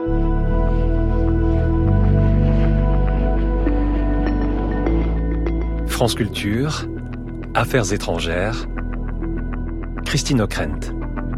France Culture, Affaires étrangères, Christine Ockrent.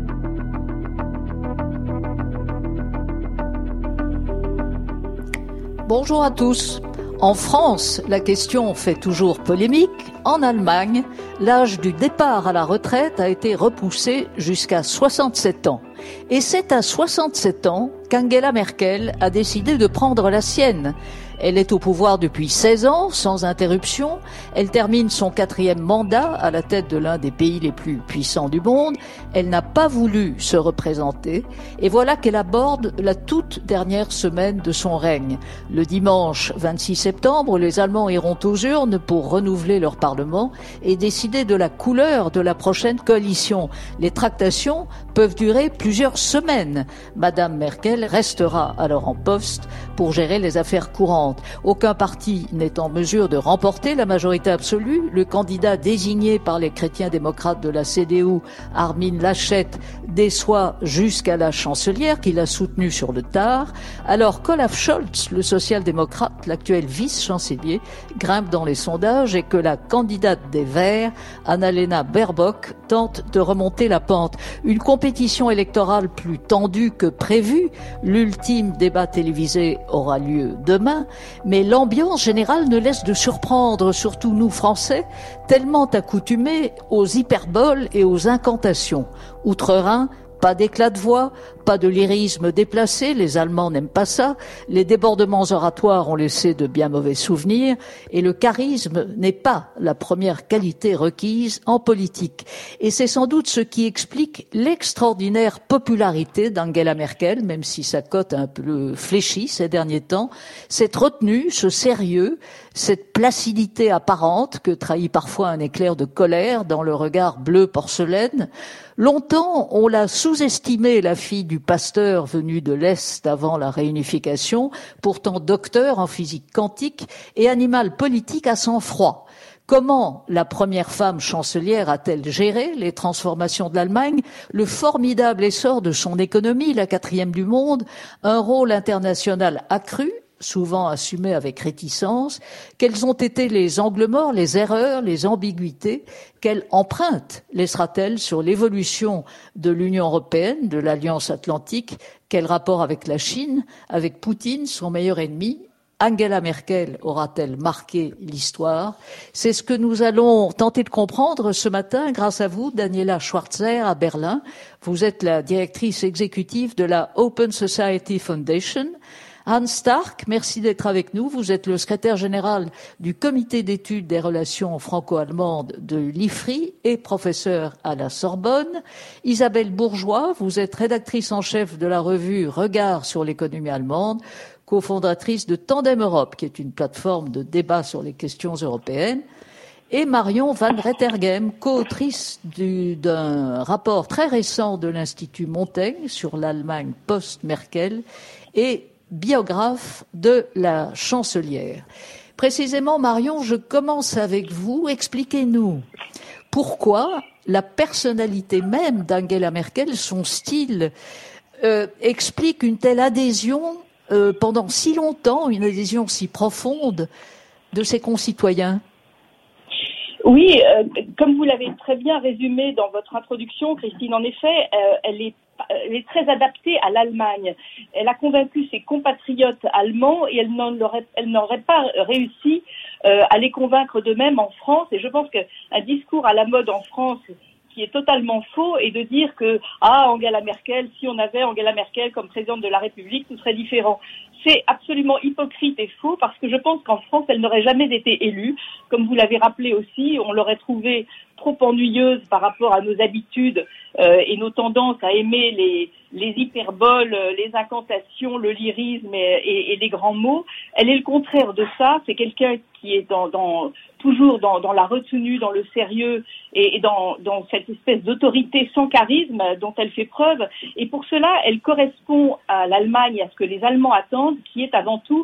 Bonjour à tous. En France, la question fait toujours polémique. En Allemagne, l'âge du départ à la retraite a été repoussé jusqu'à 67 ans. Et c'est à 67 ans qu'Angela Merkel a décidé de prendre la sienne. Elle est au pouvoir depuis 16 ans, sans interruption. Elle termine son 4e mandat à la tête de l'un des pays les plus puissants du monde. Elle n'a pas voulu se représenter. Et voilà qu'elle aborde la toute dernière semaine de son règne. Le dimanche 26 septembre, les Allemands iront aux urnes pour renouveler leur Parlement et décider de la couleur de la prochaine coalition. Les tractations peuvent durer plusieurs semaines. Madame Merkel restera alors en poste pour gérer les affaires courantes. Aucun parti n'est en mesure de remporter la majorité absolue. Le candidat désigné par les chrétiens démocrates de la CDU, Armin Laschet, déçoit jusqu'à la chancelière qui l'a soutenu sur le tard. Alors qu'Olaf Scholz, le social-démocrate, l'actuel vice-chancelier, grimpe dans les sondages et que la candidate des Verts, Annalena Baerbock, tente de remonter la pente. Une compétition électorale plus tendue que prévu. L'ultime débat télévisé aura lieu demain. Mais l'ambiance générale ne laisse de surprendre, surtout nous Français, tellement accoutumés aux hyperboles et aux incantations. Outre-Rhin, pas d'éclat de voix, pas de lyrisme déplacé, les Allemands n'aiment pas ça, les débordements oratoires ont laissé de bien mauvais souvenirs, et le charisme n'est pas la première qualité requise en politique. Et c'est sans doute ce qui explique l'extraordinaire popularité d'Angela Merkel, même si sa cote a un peu fléchi ces derniers temps, cette retenue, ce sérieux, cette placidité apparente que trahit parfois un éclair de colère dans le regard bleu porcelaine. Longtemps, on l'a sous-estimée, la fille du pasteur venu de l'Est avant la réunification, pourtant docteur en physique quantique et animal politique à sang-froid. Comment la première femme chancelière a-t-elle géré les transformations de l'Allemagne, le formidable essor de son économie, la 4e du monde, un rôle international accru, souvent assumé avec réticence? Quels ont été les angles morts, les erreurs, les ambiguïtés? Quelle empreinte laissera-t-elle sur l'évolution de l'Union européenne, de l'Alliance atlantique? Quel rapport avec la Chine, avec Poutine, son meilleur ennemi? Angela Merkel aura-t-elle marqué l'histoire? C'est ce que nous allons tenter de comprendre ce matin grâce à vous, Daniela Schwarzer, à Berlin. Vous êtes la directrice exécutive de la Open Society Foundation. Hans Stark, merci d'être avec nous. Vous êtes le secrétaire général du comité d'études des relations franco-allemandes de l'IFRI et professeur à la Sorbonne. Isabelle Bourgeois, vous êtes rédactrice en chef de la revue Regard sur l'économie allemande, cofondatrice de Tandem Europe, qui est une plateforme de débat sur les questions européennes. Et Marion Van Rettergem, co-autrice d'un rapport très récent de l'Institut Montaigne sur l'Allemagne post-Merkel et biographe de la chancelière. Précisément, Marion, je commence avec vous. Expliquez-nous pourquoi la personnalité même d'Angela Merkel, son style, explique une telle adhésion pendant si longtemps, une adhésion si profonde de ses concitoyens. Oui, comme vous l'avez très bien résumé dans votre introduction, Christine, en effet, elle est très adaptée à l'Allemagne. Elle a convaincu ses compatriotes allemands et elle n'aurait pas réussi à les convaincre d'eux-mêmes en France. Et je pense qu'un discours à la mode en France qui est totalement faux et de dire que Angela Merkel, si on avait Angela Merkel comme présidente de la République, tout serait différent. C'est absolument hypocrite et faux parce que je pense qu'en France, elle n'aurait jamais été élue. Comme vous l'avez rappelé aussi, on l'aurait trouvée trop ennuyeuse par rapport à nos habitudes et nos tendances à aimer les hyperboles, les incantations, le lyrisme et les grands mots. Elle est le contraire de ça. C'est quelqu'un qui est toujours dans la retenue, dans le sérieux et dans cette espèce d'autorité sans charisme dont elle fait preuve. Et pour cela, elle correspond à l'Allemagne, à ce que les Allemands attendent, qui est avant tout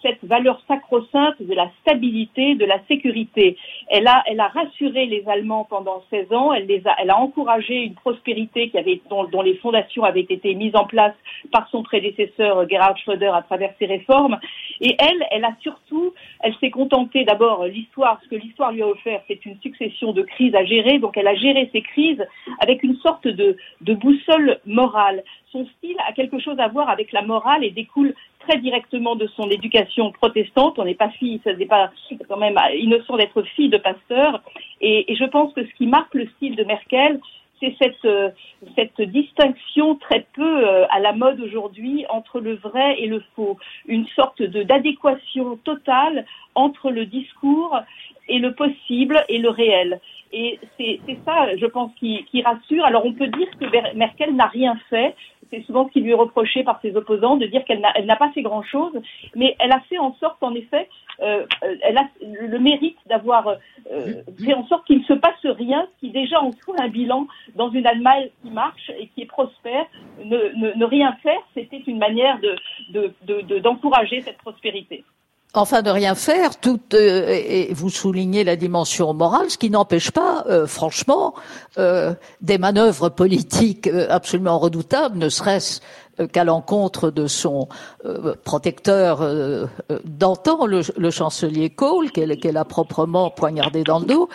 cette valeur sacro-sainte de la stabilité, de la sécurité. Elle a rassuré les Allemands pendant 16 ans. Elle a encouragé une prospérité dont les fondations avaient été mises en place par son prédécesseur Gerhard Schröder à travers ses réformes. Et elle s'est contentée d'abord ce que l'histoire lui a offert, c'est une succession de crises à gérer. Donc elle a géré ces crises avec une sorte de boussole morale. Son style a quelque chose à voir avec la morale et découle très directement de son éducation protestante. On n'est pas quand même innocent d'être fille de pasteur. Et je pense que ce qui marque le style de Merkel, c'est cette distinction très peu à la mode aujourd'hui entre le vrai et le faux. Une sorte d'adéquation totale entre le discours et le possible et le réel. Et c'est ça, je pense, qui rassure. Alors on peut dire que Merkel n'a rien fait. C'est souvent ce qui lui est reproché par ses opposants, de dire qu'elle n'a pas fait grand-chose, mais elle a fait en sorte, en effet, elle a le mérite d'avoir fait en sorte qu'il ne se passe rien, ce qui déjà en soi un bilan dans une Allemagne qui marche et qui est prospère. Ne rien faire, c'était une manière d'encourager cette prospérité. Enfin, de rien faire, et vous soulignez la dimension morale, ce qui n'empêche pas, franchement, des manœuvres politiques absolument redoutables, ne serait-ce qu'à l'encontre de son protecteur d'antan, le chancelier Kohl, qu'elle a proprement poignardé dans le dos.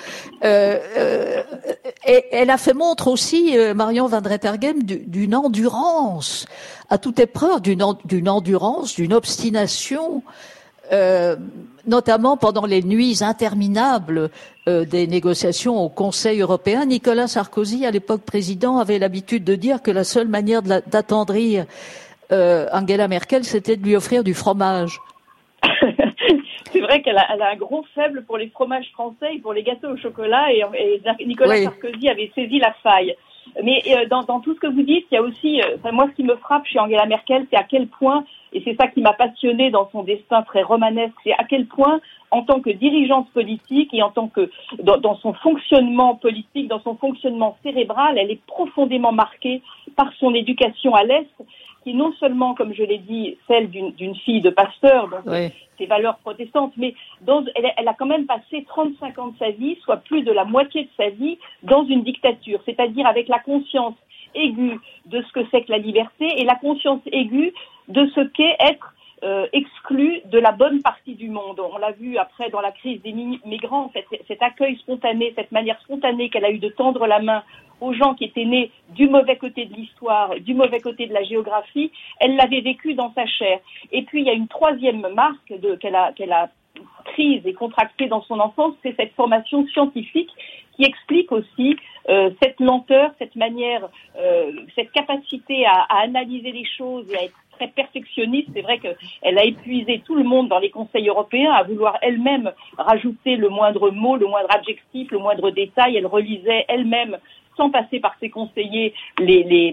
Et elle a fait montre aussi, Marion Van Rettergem, d'une endurance, à toute épreuve, d'une endurance, d'une obstination, notamment pendant les nuits interminables des négociations au Conseil européen. Nicolas Sarkozy, à l'époque président, avait l'habitude de dire que la seule manière d'attendrir Angela Merkel, c'était de lui offrir du fromage. C'est vrai qu'elle a un gros faible pour les fromages français et pour les gâteaux au chocolat, et Nicolas Sarkozy avait saisi la faille. Mais dans tout ce que vous dites, il y a aussi, moi ce qui me frappe chez Angela Merkel, c'est à quel point, et c'est ça qui m'a passionnée dans son destin très romanesque, c'est à quel point, en tant que dirigeante politique et en tant que dans son fonctionnement politique, dans son fonctionnement cérébral, elle est profondément marquée par son éducation à l'Est, qui est non seulement, comme je l'ai dit, celle d'une fille de pasteur, donc ses valeurs protestantes, mais elle a quand même passé 35 ans de sa vie, soit plus de la moitié de sa vie, dans une dictature, c'est-à-dire avec la conscience aiguë de ce que c'est que la liberté et la conscience aiguë de ce qu'est être exclu de la bonne partie du monde. On l'a vu après dans la crise des migrants, cet accueil spontané, cette manière spontanée qu'elle a eu de tendre la main aux gens qui étaient nés du mauvais côté de l'histoire, du mauvais côté de la géographie, elle l'avait vécu dans sa chair. Et puis il y a une troisième marque qu'elle a prise et contractée dans son enfance, c'est cette formation scientifique qui explique aussi cette lenteur, cette manière, cette capacité à analyser les choses et à être très perfectionniste. C'est vrai qu'elle a épuisé tout le monde dans les conseils européens à vouloir elle-même rajouter le moindre mot, le moindre adjectif, le moindre détail. Elle relisait elle-même, sans passer par ses conseillers, les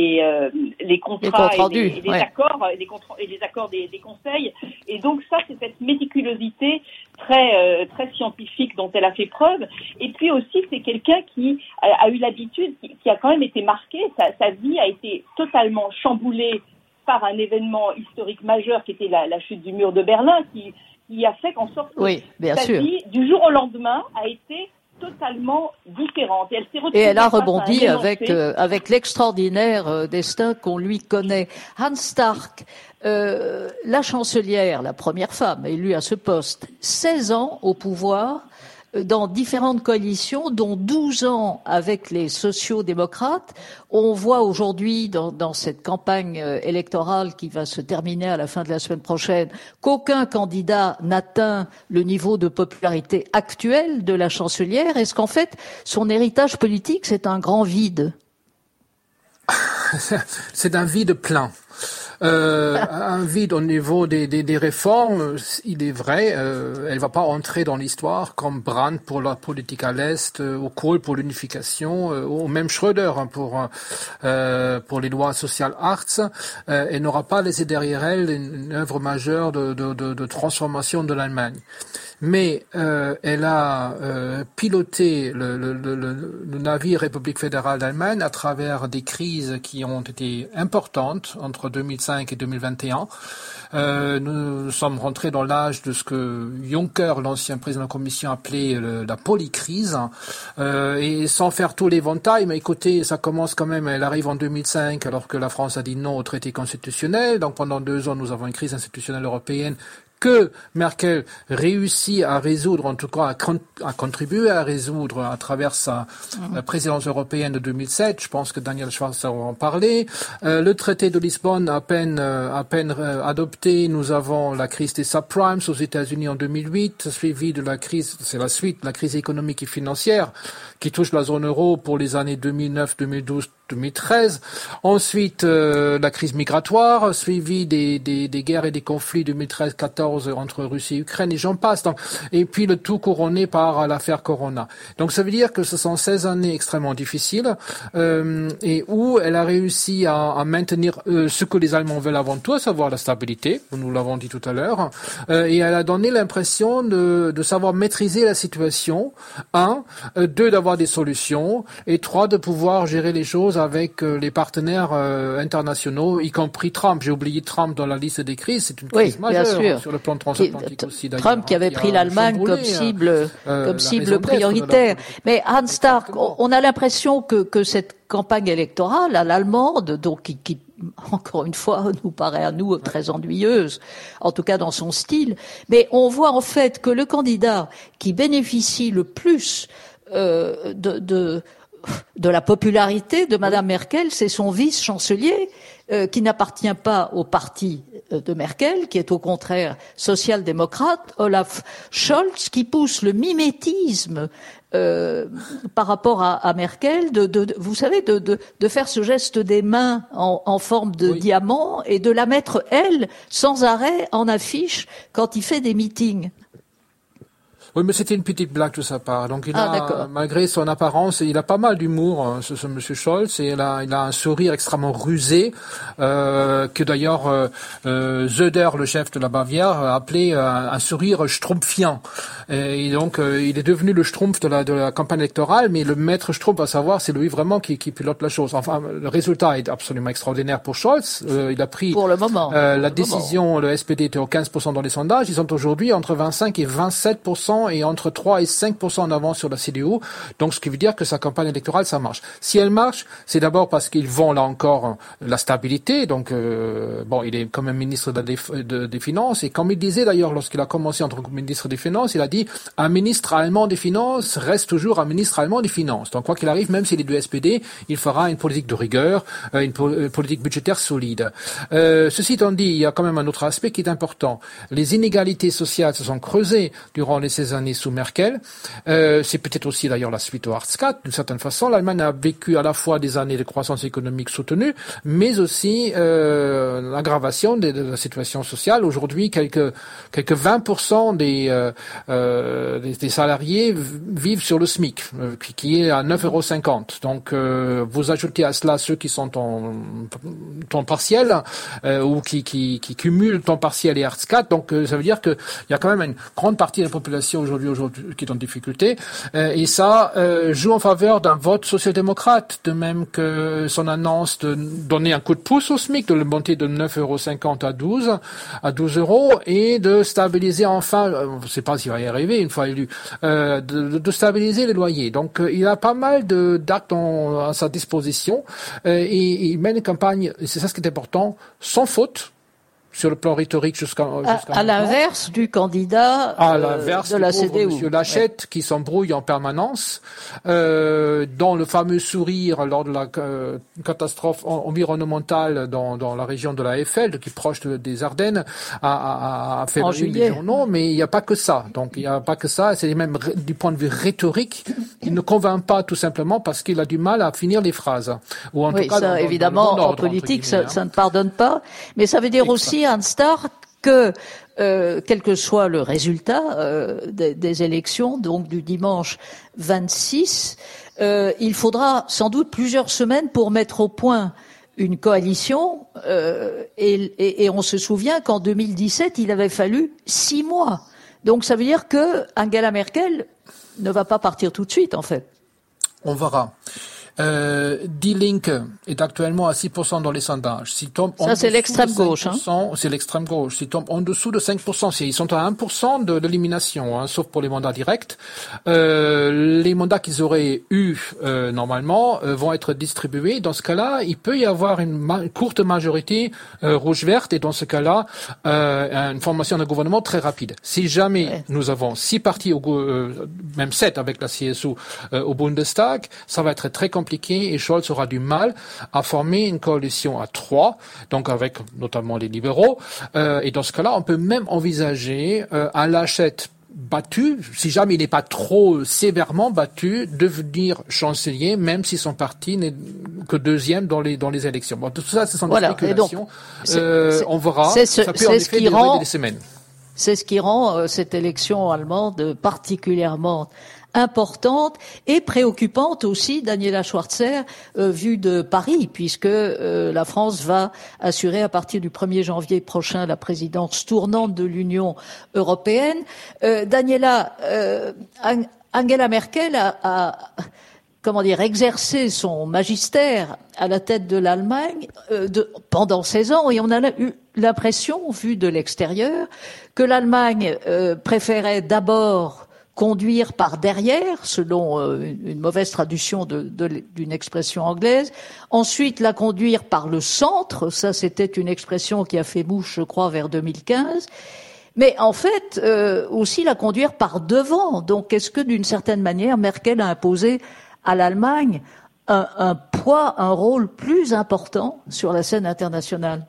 contrats et les accords, et les accords des conseils. Et donc ça, c'est cette méticulosité très scientifique dont elle a fait preuve. Et puis aussi, c'est quelqu'un qui a eu l'habitude, qui a quand même été marqué. Sa vie a été totalement chamboulée par un événement historique majeur qui était la chute du mur de Berlin, qui a fait qu'en sorte que sa vie, du jour au lendemain, a été totalement différente. Et elle a rebondi avec l'extraordinaire destin qu'on lui connaît. Hans Stark, la chancelière, la première femme élue à ce poste, 16 ans au pouvoir, dans différentes coalitions, dont 12 ans avec les sociaux-démocrates. On voit aujourd'hui, dans cette campagne électorale qui va se terminer à la fin de la semaine prochaine, qu'aucun candidat n'atteint le niveau de popularité actuel de la chancelière. Est-ce qu'en fait, son héritage politique, c'est un grand vide? C'est un vide plein. Un vide au niveau des réformes, il est vrai, elle va pas entrer dans l'histoire comme Brandt pour la politique à l'Est, ou Kohl pour l'unification, ou même Schröder pour les lois sociales Hartz. Elle n'aura pas laissé derrière elle une œuvre majeure de transformation de l'Allemagne. mais elle a piloté le navire République fédérale d'Allemagne à travers des crises qui ont été importantes entre 2005 et 2021. Nous sommes rentrés dans l'âge de ce que Juncker, l'ancien président de la Commission, appelait la polycrise. Et sans faire tout l'éventail, mais écoutez, ça commence quand même, elle arrive en 2005 alors que la France a dit non au traité constitutionnel. Donc pendant 2 ans, nous avons une crise institutionnelle européenne que Merkel réussit à résoudre, en tout cas à contribuer à résoudre à travers sa présidence européenne de 2007. Je pense que Daniel Schwarzer va en parler. Le traité de Lisbonne, à peine adopté, nous avons la crise des subprimes aux États-Unis en 2008, suivie de la crise, c'est la suite, la crise économique et financière qui touche la zone euro pour les années 2009, 2012, 2013. Ensuite, la crise migratoire, suivie des guerres et des conflits 2013-14 entre Russie et Ukraine, et j'en passe. Donc, et puis le tout couronné par l'affaire Corona. Donc ça veut dire que ce sont 16 années extrêmement difficiles et où elle a réussi à maintenir ce que les Allemands veulent avant tout, à savoir la stabilité, nous l'avons dit tout à l'heure, et elle a donné l'impression de savoir maîtriser la situation, 2, d'avoir des solutions, et 3, de pouvoir gérer les choses avec les partenaires internationaux, y compris Trump. J'ai oublié Trump dans la liste des crises, c'est une crise majeure sur le plan transatlantique aussi. Trump qui avait pris l'Allemagne comme cible prioritaire. Mais Hans Stark, on a l'impression que cette campagne électorale à l'allemande, donc qui encore une fois nous paraît à nous très ennuyeuse, en tout cas dans son style, mais on voit en fait que le candidat qui bénéficie le plus de la popularité de Madame Merkel, c'est son vice-chancelier, qui n'appartient pas au parti de Merkel, qui est au contraire social-démocrate, Olaf Scholz, qui pousse le mimétisme par rapport à Merkel, vous savez, de faire ce geste des mains en forme de diamant et de la mettre, elle, sans arrêt en affiche quand il fait des meetings. Oui, mais c'était une petite blague de sa part. Donc il a, malgré son apparence, il a pas mal d'humour, ce monsieur Scholz, et il a un sourire extrêmement rusé, que d'ailleurs Söder, le chef de la Bavière, a appelé un sourire schtroumpfien. Et donc il est devenu le schtroumpf de la campagne électorale, mais le maître schtroumpf, à savoir, c'est lui vraiment qui pilote la chose. Enfin, le résultat est absolument extraordinaire pour Scholz. Il a pris pour le moment la décision. Le SPD était au 15% dans les sondages. Ils sont aujourd'hui entre 25 et 27%. Et entre 3 et 5% en avance sur la CDU. Donc, ce qui veut dire que sa campagne électorale, ça marche. Si elle marche, c'est d'abord parce qu'ils vont, là encore, la stabilité. Donc, il est quand même ministre des Finances. Et comme il disait, d'ailleurs, lorsqu'il a commencé en tant que ministre des Finances, il a dit, un ministre allemand des Finances reste toujours un ministre allemand des Finances. Donc, quoi qu'il arrive, même s'il est du SPD, il fera une politique de rigueur, une politique budgétaire solide. Ceci étant dit, il y a quand même un autre aspect qui est important. Les inégalités sociales se sont creusées durant les 16 années sous Merkel. C'est peut-être aussi d'ailleurs la suite au Hartz IV. D'une certaine façon, l'Allemagne a vécu à la fois des années de croissance économique soutenue, mais aussi l'aggravation de la situation sociale. Aujourd'hui, quelques 20% des salariés vivent sur le SMIC, qui est à 9,50 €. Donc, vous ajoutez à cela ceux qui sont en temps partiel ou qui cumulent temps partiel et Hartz IV. Donc, ça veut dire qu'il y a quand même une grande partie de la population aujourd'hui qui est en difficulté, et ça joue en faveur d'un vote social-démocrate, de même que son annonce de donner un coup de pouce au SMIC, de le monter de 9,50 € à 12 €, et de stabiliser enfin, je ne sais pas s'il va y arriver une fois élu, de stabiliser les loyers. Donc il a pas mal d'actes à sa disposition, et il mène une campagne, et c'est ça ce qui est important, sans faute, sur le plan rhétorique jusqu'à à l'inverse du candidat de la CDU. Monsieur Laschet, qui s'embrouille en permanence, dont le fameux sourire lors de la catastrophe environnementale dans la région de la Eiffel, qui est proche des Ardennes, a fait la une des journaux, mais il n'y a pas que ça. Donc il n'y a pas que ça, c'est même du point de vue rhétorique, il ne convainc pas tout simplement parce qu'il a du mal à finir les phrases. Ou en tout cas, ça, évidemment, en politique, ça ne pardonne pas, mais ça veut dire aussi Hans Stark, que quel que soit le résultat des élections, donc du dimanche 26, il faudra sans doute plusieurs semaines pour mettre au point une coalition, et on se souvient qu'en 2017, il avait fallu 6 mois. Donc ça veut dire que Angela Merkel ne va pas partir tout de suite, en fait. On verra. Die Linke est actuellement à 6% dans les sondages. Ça, c'est l'extrême gauche. C'est l'extrême gauche. S'ils tombent en dessous de 5%, ils sont à 1% de l'élimination, sauf pour les mandats directs. Les mandats qu'ils auraient eu normalement vont être distribués. Dans ce cas-là, il peut y avoir une courte majorité rouge-verte, et dans ce cas-là, une formation de gouvernement très rapide. Si jamais nous avons 6 partis, même 7 avec la CSU au Bundestag, ça va être très compliqué, et Scholz aura du mal à former une coalition à 3, donc avec notamment les libéraux. Et dans ce cas-là, on peut même envisager à Laschet battu, si jamais il n'est pas trop sévèrement battu, devenir chancelier, même si son parti n'est que deuxième dans les élections. Bon, tout ça, ce sont des spéculations. Donc, on verra. Ça peut en effet durer des semaines. C'est ce qui rend cette élection allemande particulièrement importante et préoccupante aussi, Daniela Schwarzer, vue de Paris, puisque la France va assurer à partir du 1er janvier prochain la présidence tournante de l'Union européenne. Daniela, Angela Merkel a exercé son magistère à la tête de l'Allemagne pendant 16 ans, et on a eu l'impression, vue de l'extérieur, que l'Allemagne préférait d'abord conduire par derrière, selon une mauvaise traduction d'une expression anglaise. Ensuite, la conduire par le centre. Ça, c'était une expression qui a fait mouche, je crois, vers 2015. Mais en fait, aussi la conduire par devant. Donc, est-ce que, d'une certaine manière, Merkel a imposé à l'Allemagne un poids, un rôle plus important sur la scène internationale?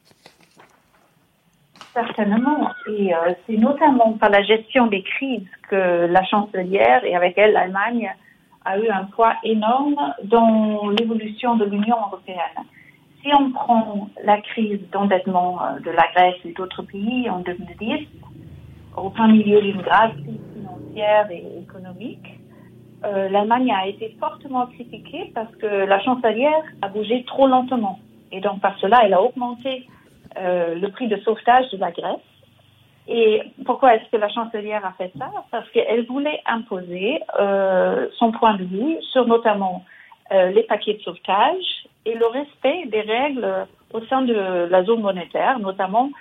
Certainement, et c'est notamment par la gestion des crises que la chancelière, et avec elle l'Allemagne, a eu un poids énorme dans l'évolution de l'Union européenne. Si on prend la crise d'endettement de la Grèce et d'autres pays en 2010, au plein milieu d'une grave crise financière et économique, l'Allemagne a été fortement critiquée parce que la chancelière a bougé trop lentement. Et donc par cela, elle a augmenté le prix de sauvetage de la Grèce. Et pourquoi est-ce que la chancelière a fait ça? Parce qu'elle voulait imposer son point de vue sur notamment les paquets de sauvetage et le respect des règles au sein de la zone monétaire, notamment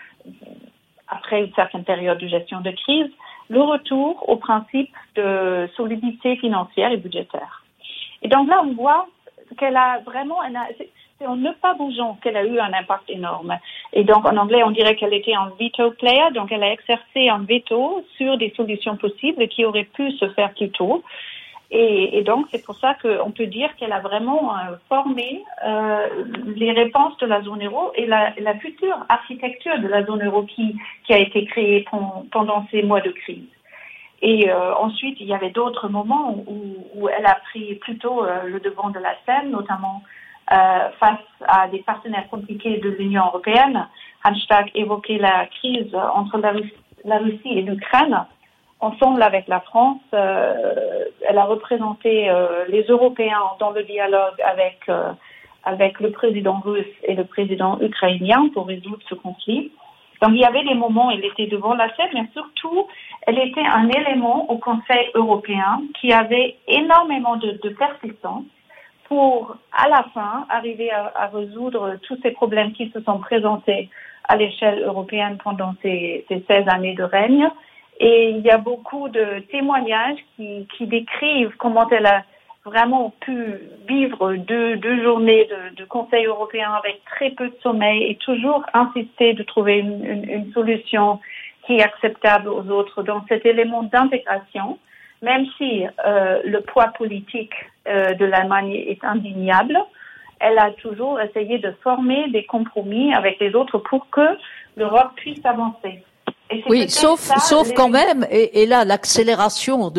après une certaine période de gestion de crise, le retour au principe de solidité financière et budgétaire. Et donc là, on voit qu'elle a vraiment... C'est en ne pas bougeant qu'elle a eu un impact énorme. Et donc, en anglais, on dirait qu'elle était un veto player, donc elle a exercé un veto sur des solutions possibles qui auraient pu se faire plus tôt. Et donc, c'est pour ça qu'on peut dire qu'elle a vraiment formé les réponses de la zone euro et la future architecture de la zone euro qui a été créée pendant ces mois de crise. Et ensuite, il y avait d'autres moments où elle a pris plutôt le devant de la scène, notamment face à des partenaires compliqués de l'Union européenne. Hans Stark évoquait la crise entre la Russie et l'Ukraine. Ensemble avec la France, elle a représenté les Européens dans le dialogue avec le président russe et le président ukrainien pour résoudre ce conflit. Donc il y avait des moments où elle était devant la scène, mais surtout, elle était un élément au Conseil européen qui avait énormément de persistance pour, à la fin, arriver à résoudre tous ces problèmes qui se sont présentés à l'échelle européenne pendant ces 16 années de règne. Et il y a beaucoup de témoignages qui décrivent comment elle a vraiment pu vivre deux journées de Conseil européen avec très peu de sommeil et toujours insister de trouver une solution qui est acceptable aux autres. Donc cet élément d'intégration, même si le poids politique de l'Allemagne est indéniable, elle a toujours essayé de former des compromis avec les autres pour que l'Europe puisse avancer. Oui, sauf quand même, et là l'accélération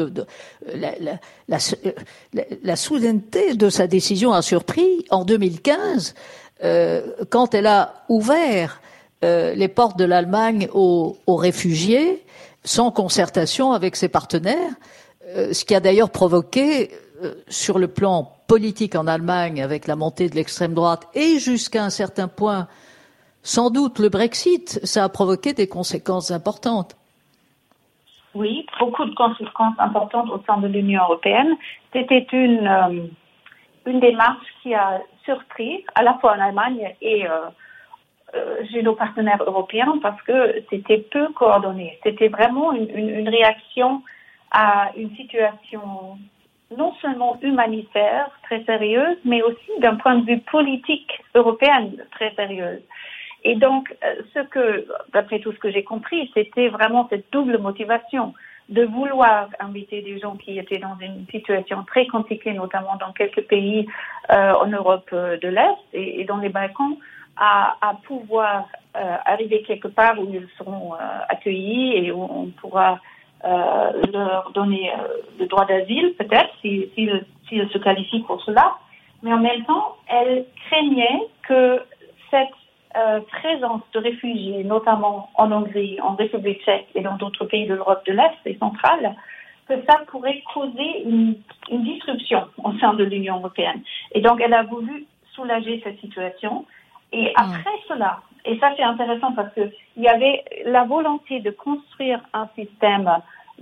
la soudaineté de sa décision a surpris en 2015 quand elle a ouvert les portes de l'Allemagne aux réfugiés sans concertation avec ses partenaires, ce qui a d'ailleurs provoqué sur le plan politique en Allemagne avec la montée de l'extrême droite et jusqu'à un certain point sans doute le Brexit, ça a provoqué des conséquences importantes. oui, beaucoup de conséquences importantes au sein de l'Union européenne. C'était une démarche qui a surpris à la fois en Allemagne et chez nos partenaires européens parce que c'était peu coordonné. C'était vraiment une réaction à une situation non seulement humanitaire très sérieuse, mais aussi d'un point de vue politique européen très sérieuse. Et donc, d'après tout ce que j'ai compris, c'était vraiment cette double motivation de vouloir inviter des gens qui étaient dans une situation très compliquée, notamment dans quelques pays en Europe de l'Est et dans les Balkans, à pouvoir arriver quelque part où ils seront accueillis et où on pourra leur donner le droit d'asile, peut-être, s'ils se qualifient pour cela. Mais en même temps, elle craignait que cette présence de réfugiés, notamment en Hongrie, en République tchèque et dans d'autres pays de l'Europe de l'Est et centrale, que ça pourrait causer une disruption au sein de l'Union européenne. Et donc, elle a voulu soulager cette situation. Et après cela, et ça c'est intéressant parce que il y avait la volonté de construire un système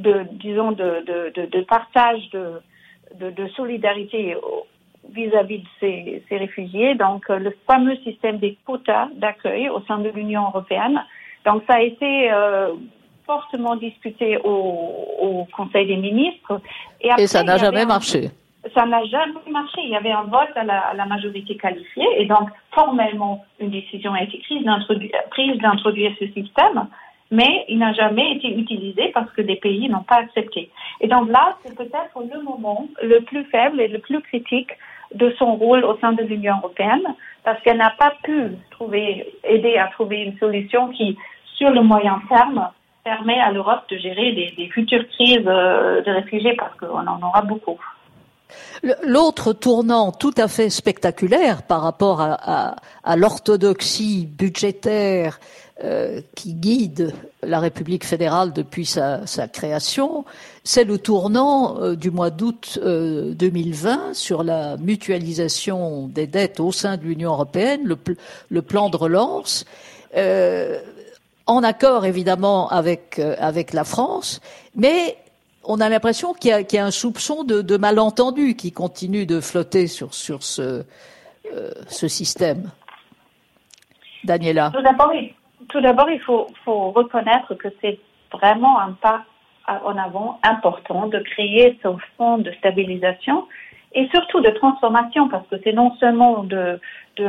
de partage de solidarité vis-à-vis de ces réfugiés, donc le fameux système des quotas d'accueil au sein de l'Union européenne. Donc ça a été fortement discuté au Conseil des ministres. Et ça n'a jamais marché. Ça n'a jamais marché. Il y avait un vote à la majorité qualifiée et donc formellement une décision a été prise d'introduire ce système, mais il n'a jamais été utilisé parce que les pays n'ont pas accepté. Et donc là, c'est peut-être le moment le plus faible et le plus critique de son rôle au sein de l'Union européenne parce qu'elle n'a pas pu aider à trouver une solution qui, sur le moyen terme, permet à l'Europe de gérer des futures crises de réfugiés parce qu'on en aura beaucoup. L'autre tournant tout à fait spectaculaire par rapport à l'orthodoxie budgétaire qui guide la République fédérale depuis sa création, c'est le tournant du mois d'août 2020 sur la mutualisation des dettes au sein de l'Union européenne, le plan de relance, en accord évidemment avec la France, mais on a l'impression qu'il y a un soupçon de malentendu qui continue de flotter sur ce système. Daniela. Tout d'abord, il faut reconnaître que c'est vraiment un pas en avant important de créer ce fonds de stabilisation et surtout de transformation parce que c'est non seulement de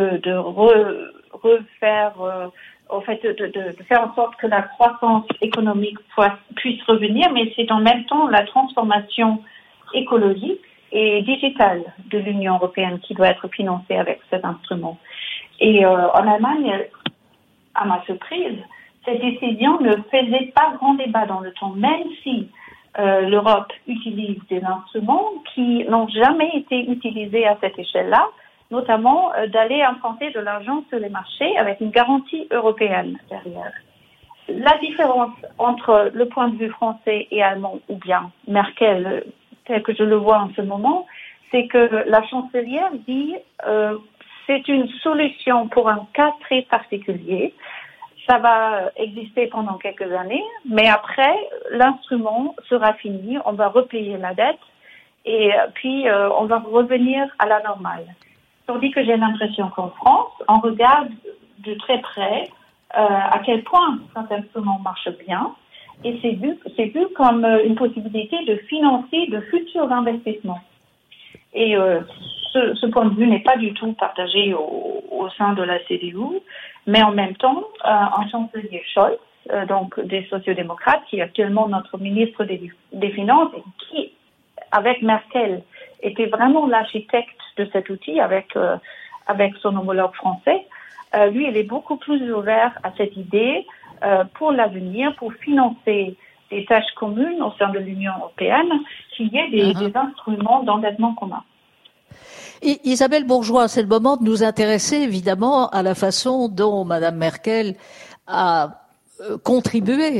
refaire de faire en sorte que la croissance économique puisse revenir, mais c'est en même temps la transformation écologique et digitale de l'Union européenne qui doit être financée avec cet instrument. Et en Allemagne, à ma surprise, cette décision ne faisait pas grand débat dans le temps, même si l'Europe utilise des instruments qui n'ont jamais été utilisés à cette échelle-là, notamment d'aller emprunter de l'argent sur les marchés avec une garantie européenne derrière. La différence entre le point de vue français et allemand, ou bien Merkel, tel que je le vois en ce moment, c'est que la chancelière dit c'est une solution pour un cas très particulier. Ça va exister pendant quelques années, mais après, l'instrument sera fini, on va repayer la dette et puis on va revenir à la normale. Tandis que j'ai l'impression qu'en France, on regarde de très près à quel point cet instrument marche bien et c'est vu comme une possibilité de financer de futurs investissements. Et ce point de vue n'est pas du tout partagé au sein de la CDU, mais en même temps, un chancelier Scholz, donc des sociodémocrates, qui est actuellement notre ministre des Finances et qui, avec Merkel, était vraiment l'architecte de cet outil avec son homologue français. Lui, il est beaucoup plus ouvert à cette idée pour l'avenir, pour financer des tâches communes au sein de l'Union européenne, qu'il y ait des instruments d'endettement commun. Isabelle Bourgeois, c'est le moment de nous intéresser évidemment à la façon dont Madame Merkel a contribué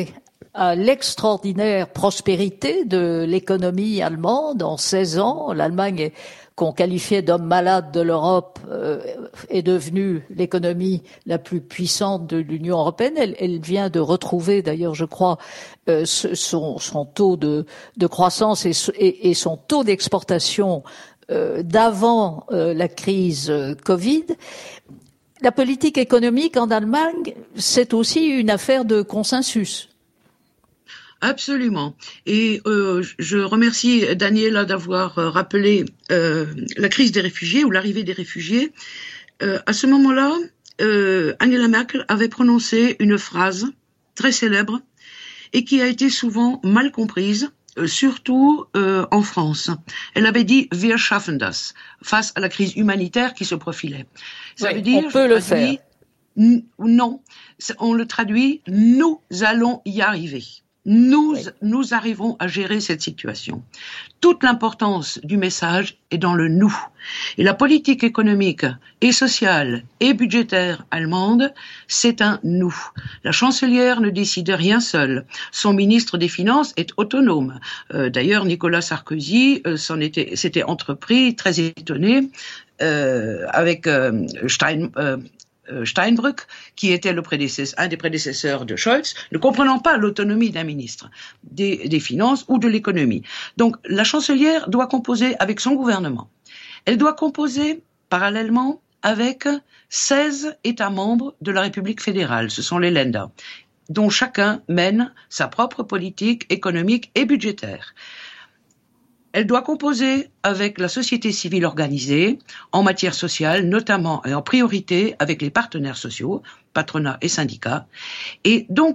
à l'extraordinaire prospérité de l'économie allemande. En 16 ans, l'Allemagne, qu'on qualifiait d'homme malade de l'Europe, est devenue l'économie la plus puissante de l'Union européenne. Elle vient de retrouver, d'ailleurs, je crois, son taux de croissance et son taux d'exportation d'avant la crise Covid. La politique économique en Allemagne, c'est aussi une affaire de consensus. Absolument. Et je remercie Daniela d'avoir rappelé la crise des réfugiés ou l'arrivée des réfugiés. À ce moment-là, Angela Merkel avait prononcé une phrase très célèbre et qui a été souvent mal comprise, surtout en France. Elle avait dit « Wir schaffen das » face à la crise humanitaire qui se profilait. Ça veut dire, on peut le faire. Non, on le traduit « Nous allons y arriver ». Nous arrivons à gérer cette situation. Toute l'importance du message est dans le nous. Et la politique économique et sociale et budgétaire allemande, c'est un nous. La chancelière ne décide rien seule. Son ministre des Finances est autonome. D'ailleurs, Nicolas Sarkozy s'était entrepris, très étonné, avec Steinbrück, qui était un des prédécesseurs de Scholz, ne comprenant pas l'autonomie d'un ministre des Finances ou de l'économie. Donc, la chancelière doit composer avec son gouvernement. Elle doit composer parallèlement avec 16 États membres de la République fédérale, ce sont les Länder, dont chacun mène sa propre politique économique et budgétaire. Elle doit composer avec la société civile organisée en matière sociale, notamment et en priorité avec les partenaires sociaux, patronat et syndicats. Et donc,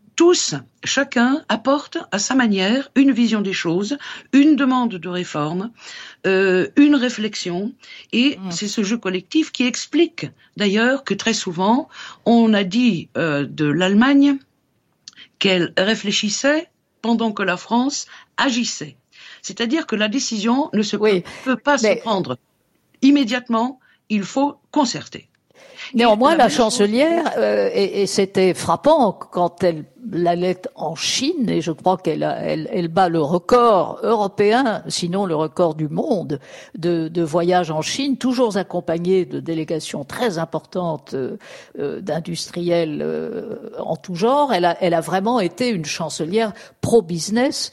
chacun apporte à sa manière une vision des choses, une demande de réforme, une réflexion. Et c'est ce jeu collectif qui explique d'ailleurs que très souvent, on a dit de l'Allemagne qu'elle réfléchissait pendant que la France agissait. C'est-à-dire que la décision ne peut pas se prendre immédiatement, il faut concerter. Néanmoins, la chancelière, et c'était frappant quand elle allait en Chine, et je crois qu'elle bat le record européen, sinon le record du monde, de voyages en Chine, toujours accompagnée de délégations très importantes d'industriels en tout genre. Elle a vraiment été une chancelière pro-business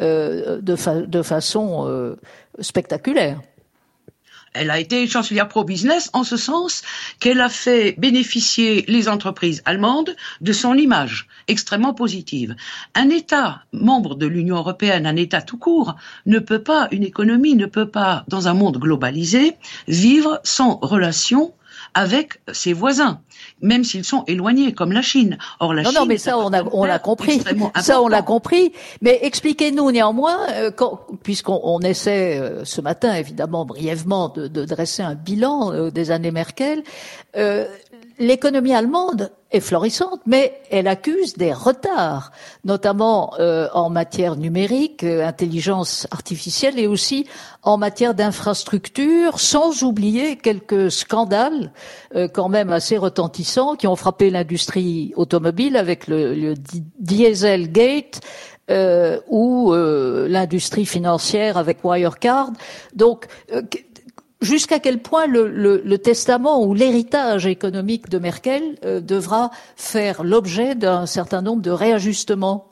de façon spectaculaire. Elle a été chancelière pro-business en ce sens qu'elle a fait bénéficier les entreprises allemandes de son image extrêmement positive. Un État membre de l'Union européenne, un État tout court, une économie ne peut pas, dans un monde globalisé, vivre sans relation avec ses voisins, même s'ils sont éloignés, comme la Chine. Or, la Chine... Non, mais ça, on l'a compris. Ça, on l'a compris. Mais expliquez-nous néanmoins, puisqu'on essaie ce matin, évidemment, brièvement, de dresser un bilan des années Merkel, l'économie allemande est florissante, mais elle accuse des retards, notamment en matière numérique, intelligence artificielle, et aussi en matière d'infrastructures, sans oublier quelques scandales quand même assez retentissants qui ont frappé l'industrie automobile avec le Dieselgate, ou l'industrie financière avec Wirecard. Donc, jusqu'à quel point le testament ou l'héritage économique de Merkel devra faire l'objet d'un certain nombre de réajustements?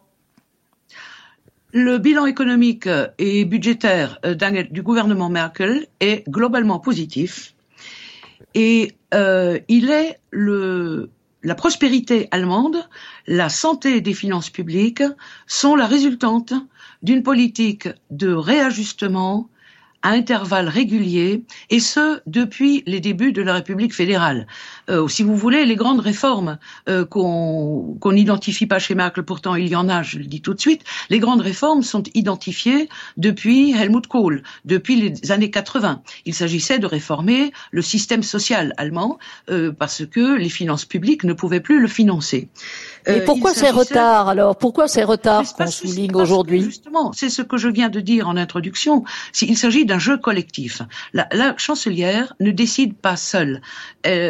Le bilan économique et budgétaire du gouvernement Merkel est globalement positif et il est la prospérité allemande, la santé des finances publiques sont la résultante d'une politique de réajustement à intervalles réguliers, et ce, depuis les débuts de la République fédérale. Si vous voulez, les grandes réformes qu'on n'identifie pas chez Merkel, pourtant il y en a, je le dis tout de suite, les grandes réformes sont identifiées depuis Helmut Kohl, depuis les années 80. Il s'agissait de réformer le système social allemand, parce que les finances publiques ne pouvaient plus le financer. Et pourquoi ces retards alors? Pourquoi ces retards qu'on souligne aujourd'hui? Justement, c'est ce que je viens de dire en introduction. Il s'agit d'un jeu collectif. La chancelière ne décide pas seule.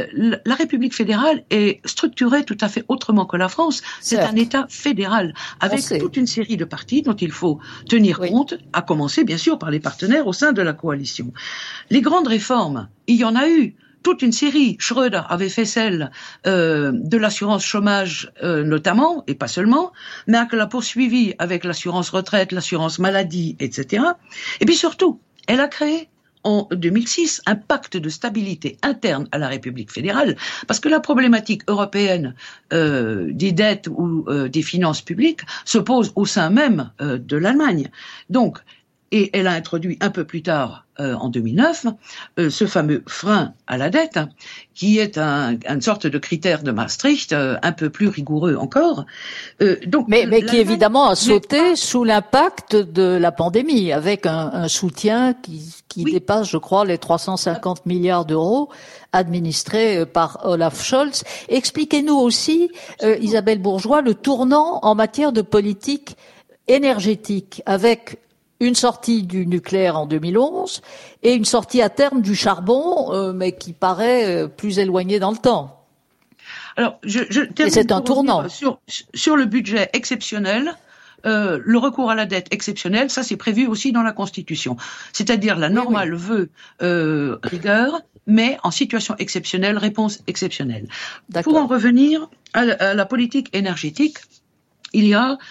la République fédérale est structurée tout à fait autrement que la France. C'est Certes. un État fédéral avec toute une série de partis dont il faut tenir compte, à commencer bien sûr par les partenaires au sein de la coalition. Les grandes réformes, il y en a eu. Toute une série. Schröder avait fait celle de l'assurance chômage notamment, et pas seulement. Merkel l'a poursuivi avec l'assurance retraite, l'assurance maladie, etc. Et puis surtout, elle a créé en 2006 un pacte de stabilité interne à la République fédérale, parce que la problématique européenne des dettes ou des finances publiques se pose au sein même de l'Allemagne. Donc, et elle a introduit un peu plus tard, en 2009, ce fameux frein à la dette, qui est une sorte de critère de Maastricht, un peu plus rigoureux encore. Donc, mais qui évidemment a sauté sous l'impact de la pandémie, avec un soutien qui dépasse, je crois, les 350 milliards d'euros administrés par Olaf Scholz. Expliquez-nous aussi, Isabelle Bourgeois, le tournant en matière de politique énergétique, avec une sortie du nucléaire en 2011 et une sortie à terme du charbon, mais qui paraît plus éloignée dans le temps. Alors, je termine. Et c'est un tournant. Sur le budget exceptionnel, le recours à la dette exceptionnelle, ça c'est prévu aussi dans la Constitution. C'est-à-dire la normale veut rigueur, mais en situation exceptionnelle, réponse exceptionnelle. Pour en revenir à la politique énergétique, il y a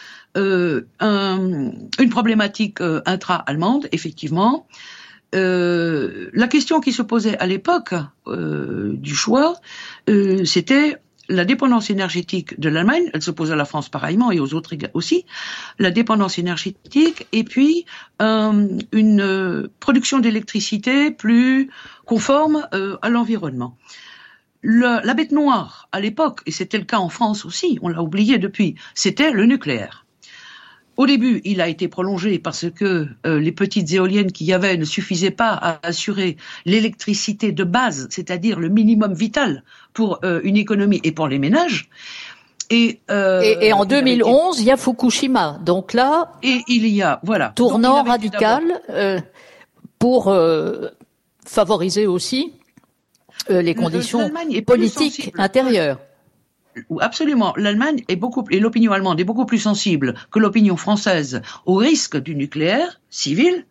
une problématique intra-allemande, effectivement. La question qui se posait à l'époque du choix, c'était la dépendance énergétique de l'Allemagne. Elle se pose à la France pareillement et aux autres aussi. La dépendance énergétique et puis une production d'électricité plus conforme à l'environnement. La bête noire à l'époque, et c'était le cas en France aussi, on l'a oublié depuis, c'était le nucléaire. Au début, il a été prolongé parce que les petites éoliennes qu'il y avait ne suffisaient pas à assurer l'électricité de base, c'est-à-dire le minimum vital pour une économie et pour les ménages. Et en 2011, il y a Fukushima. Donc là, et il y a tournant radical pour favoriser aussi les conditions politiques intérieures. Absolument. L'Allemagne et l'opinion allemande est beaucoup plus sensible que l'opinion française au risque du nucléaire civil.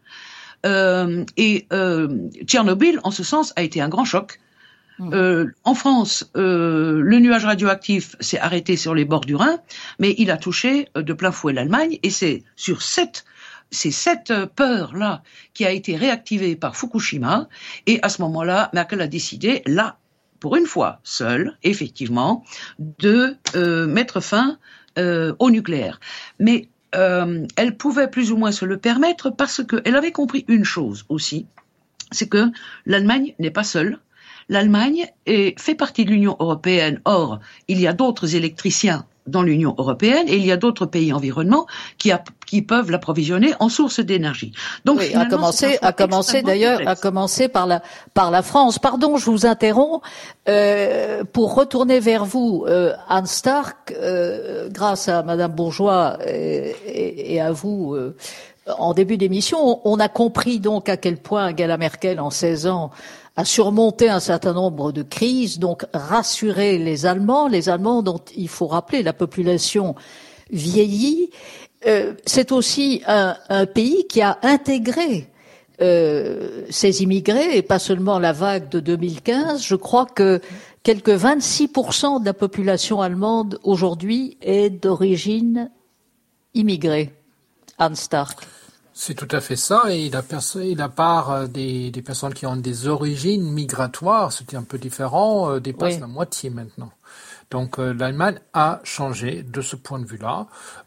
Tchernobyl, en ce sens, a été un grand choc. En France, le nuage radioactif s'est arrêté sur les bords du Rhin, mais il a touché de plein fouet l'Allemagne, et c'est sur cette peur-là qui a été réactivée par Fukushima, et à ce moment-là, Merkel a décidé, là, pour une fois seule, effectivement, de mettre fin au nucléaire. Mais elle pouvait plus ou moins se le permettre parce qu'elle avait compris une chose aussi, c'est que l'Allemagne n'est pas seule. L'Allemagne fait partie de l'Union européenne. Or, il y a d'autres électriciens dans l'Union européenne et il y a d'autres pays environnements qui peuvent l'approvisionner en source d'énergie. Donc, oui, à commencer par la France. Pardon, je vous interromps. Pour retourner vers vous, Anne Stark, grâce à Madame Bourgeois et à vous, en début d'émission, on a compris donc à quel point Angela Merkel, en 16 ans, a surmonté un certain nombre de crises, donc rassurer les Allemands dont il faut rappeler la population vieillit. C'est aussi un pays qui a intégré ces immigrés, et pas seulement la vague de 2015. Je crois que quelque 26% de la population allemande aujourd'hui est d'origine immigrée. Anne Stark. C'est tout à fait ça, et la part des personnes qui ont des origines migratoires, c'était un peu différent, dépasse la moitié maintenant. Donc l'Allemagne a changé de ce point de vue-là.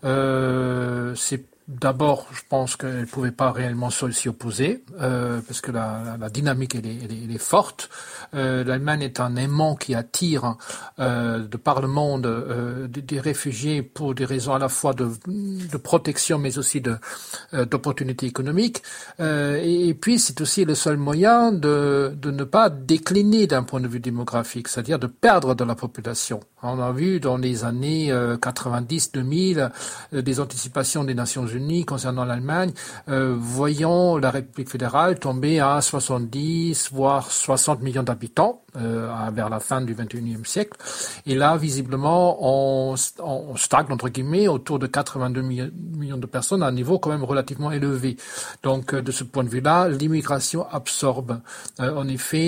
D'abord, je pense qu'elle ne pouvait pas réellement s'y opposer, parce que la dynamique elle est forte. L'Allemagne est un aimant qui attire de par le monde des réfugiés pour des raisons à la fois de protection, mais aussi d'opportunités économiques. Et puis, c'est aussi le seul moyen de ne pas décliner d'un point de vue démographique, c'est-à-dire de perdre de la population. On a vu dans les années 90-2000 des anticipations des Nations Unies concernant l'Allemagne, voyant la République fédérale tomber à 70 voire 60 millions d'habitants. vers la fin du XXIe siècle. Et là, visiblement, on stagne, entre guillemets, autour de 82 millions de personnes à un niveau quand même relativement élevé. Donc, de ce point de vue-là, l'immigration absorbe, en effet,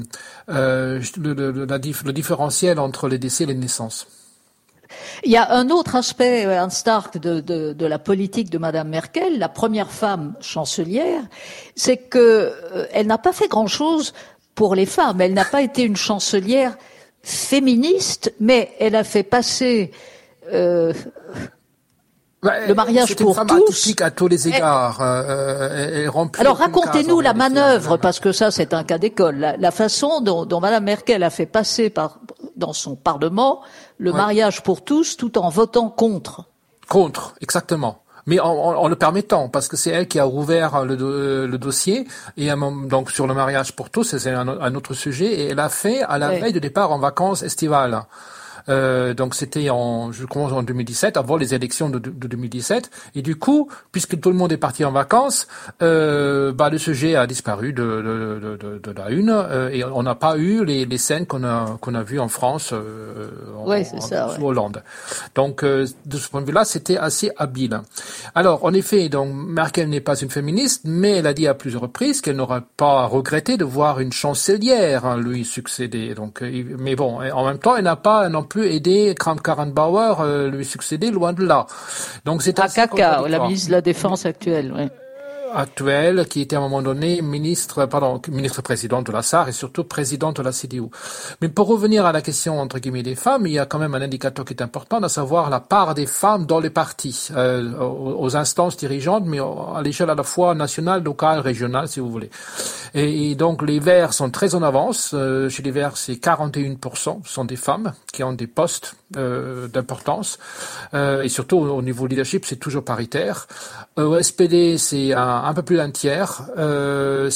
le différentiel entre les décès et les naissances. Il y a un autre aspect, Ernst Stark, de la politique de Madame Merkel, la première femme chancelière, c'est que elle n'a pas fait grand-chose pour les femmes. Elle n'a pas été une chancelière féministe, mais elle a fait passer le mariage pour tous. C'est une femme atypique à tous les égards. Alors racontez-nous la manœuvre, parce que ça c'est un cas d'école. La façon dont Madame Merkel a fait passer dans son Parlement le mariage pour tous, tout en votant contre. Contre, exactement. Mais en le permettant, parce que c'est elle qui a ouvert le dossier, et donc sur le mariage pour tous, c'est un autre sujet, et elle a fait à la veille de départ en vacances estivales. Donc c'était en 2017, avant les élections de 2017, et du coup, puisque tout le monde est parti en vacances, le sujet a disparu de la une, et on n'a pas eu les scènes qu'on a vues en France, sous Hollande. Donc de ce point de vue-là, c'était assez habile. Alors en effet, donc Merkel n'est pas une féministe, mais elle a dit à plusieurs reprises qu'elle n'aurait pas regretté de voir une chancelière lui succéder. Donc, mais bon, en même temps, elle n'a pas non plus aider Kramp-Karrenbauer lui succéder, loin de là. Donc c'est assez Kaka, la ministre de la Défense actuelle, oui. Actuelle, qui était à un moment donné ministre-présidente de la SAR et surtout présidente de la CDU. Mais pour revenir à la question, entre guillemets, des femmes, il y a quand même un indicateur qui est important, à savoir la part des femmes dans les partis, aux instances dirigeantes, mais à l'échelle à la fois nationale, locale, régionale, si vous voulez. Et donc, les Verts sont très en avance. Chez les Verts, c'est 41% sont des femmes qui ont des postes d'importance. Et surtout, au niveau leadership, c'est toujours paritaire. Au SPD, c'est un peu plus d'un tiers. Au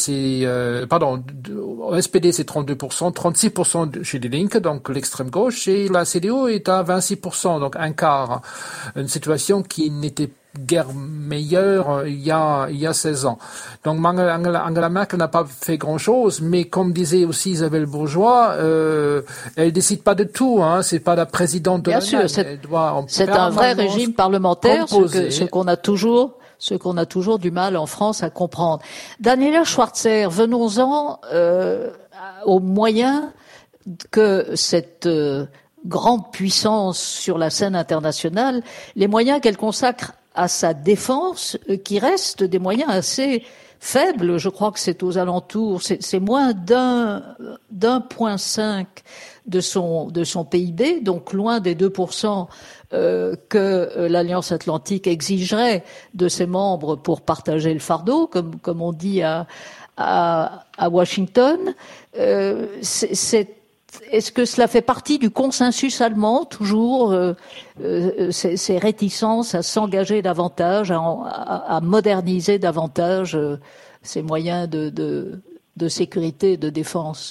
SPD, c'est 32%, 36% chez les Linke, donc l'extrême gauche, et la CDU est à 26%, donc un quart. Une situation qui n'était guère meilleure il y a 16 ans. Donc Angela Merkel n'a pas fait grand-chose, mais comme disait aussi Isabelle Bourgeois, elle décide pas de tout. C'est pas la présidente de l'Allemagne. Bien sûr, c'est un vrai régime parlementaire, ce qu'on a toujours du mal en France à comprendre. Daniela Schwarzer, venons-en aux moyens que cette grande puissance sur la scène internationale, les moyens qu'elle consacre à sa défense, qui restent des moyens assez faibles. Je crois que c'est aux alentours, c'est moins d'1,5 de son PIB, donc loin des 2% que l'Alliance Atlantique exigerait de ses membres pour partager le fardeau, comme on dit à Washington. Est-ce que cela fait partie du consensus allemand, toujours, ces réticences à s'engager davantage, à moderniser davantage ces moyens de sécurité et de défense?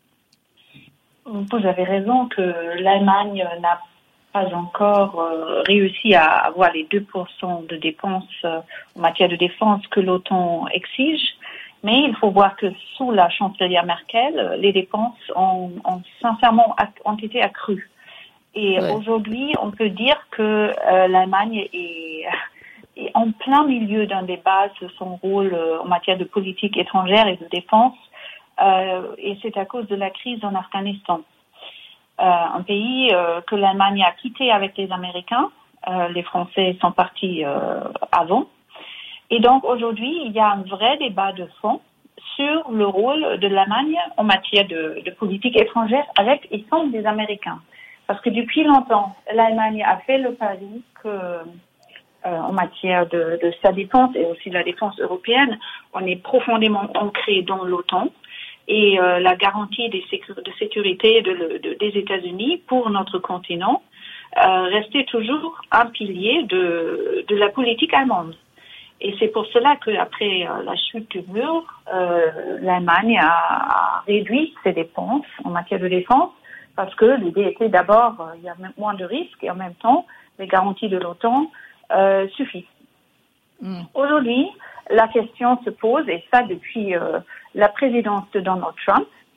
Vous avez raison que l'Allemagne n'a pas encore réussi à avoir les 2% de dépenses en matière de défense que l'OTAN exige. Mais il faut voir que sous la chancelière Merkel, les dépenses ont sincèrement ont été accrues. Et aujourd'hui, on peut dire que l'Allemagne est en plein milieu d'un débat sur son rôle en matière de politique étrangère et de défense. Et c'est à cause de la crise en Afghanistan. Un pays que l'Allemagne a quitté avec les Américains. Les Français sont partis avant. Et donc aujourd'hui, il y a un vrai débat de fond sur le rôle de l'Allemagne en matière de politique étrangère avec et sans des Américains. Parce que depuis longtemps, l'Allemagne a fait le pari que en matière de sa défense et aussi de la défense européenne, on est profondément ancré dans l'OTAN et la garantie de sécurité des États-Unis pour notre continent restait toujours un pilier de la politique allemande. Et c'est pour cela qu'après la chute du mur, l'Allemagne a réduit ses dépenses en matière de défense parce que l'idée était d'abord, il y a moins de risques et en même temps, les garanties de l'OTAN suffisent. Aujourd'hui, la question se pose, et ça depuis la présidence de Donald Trump,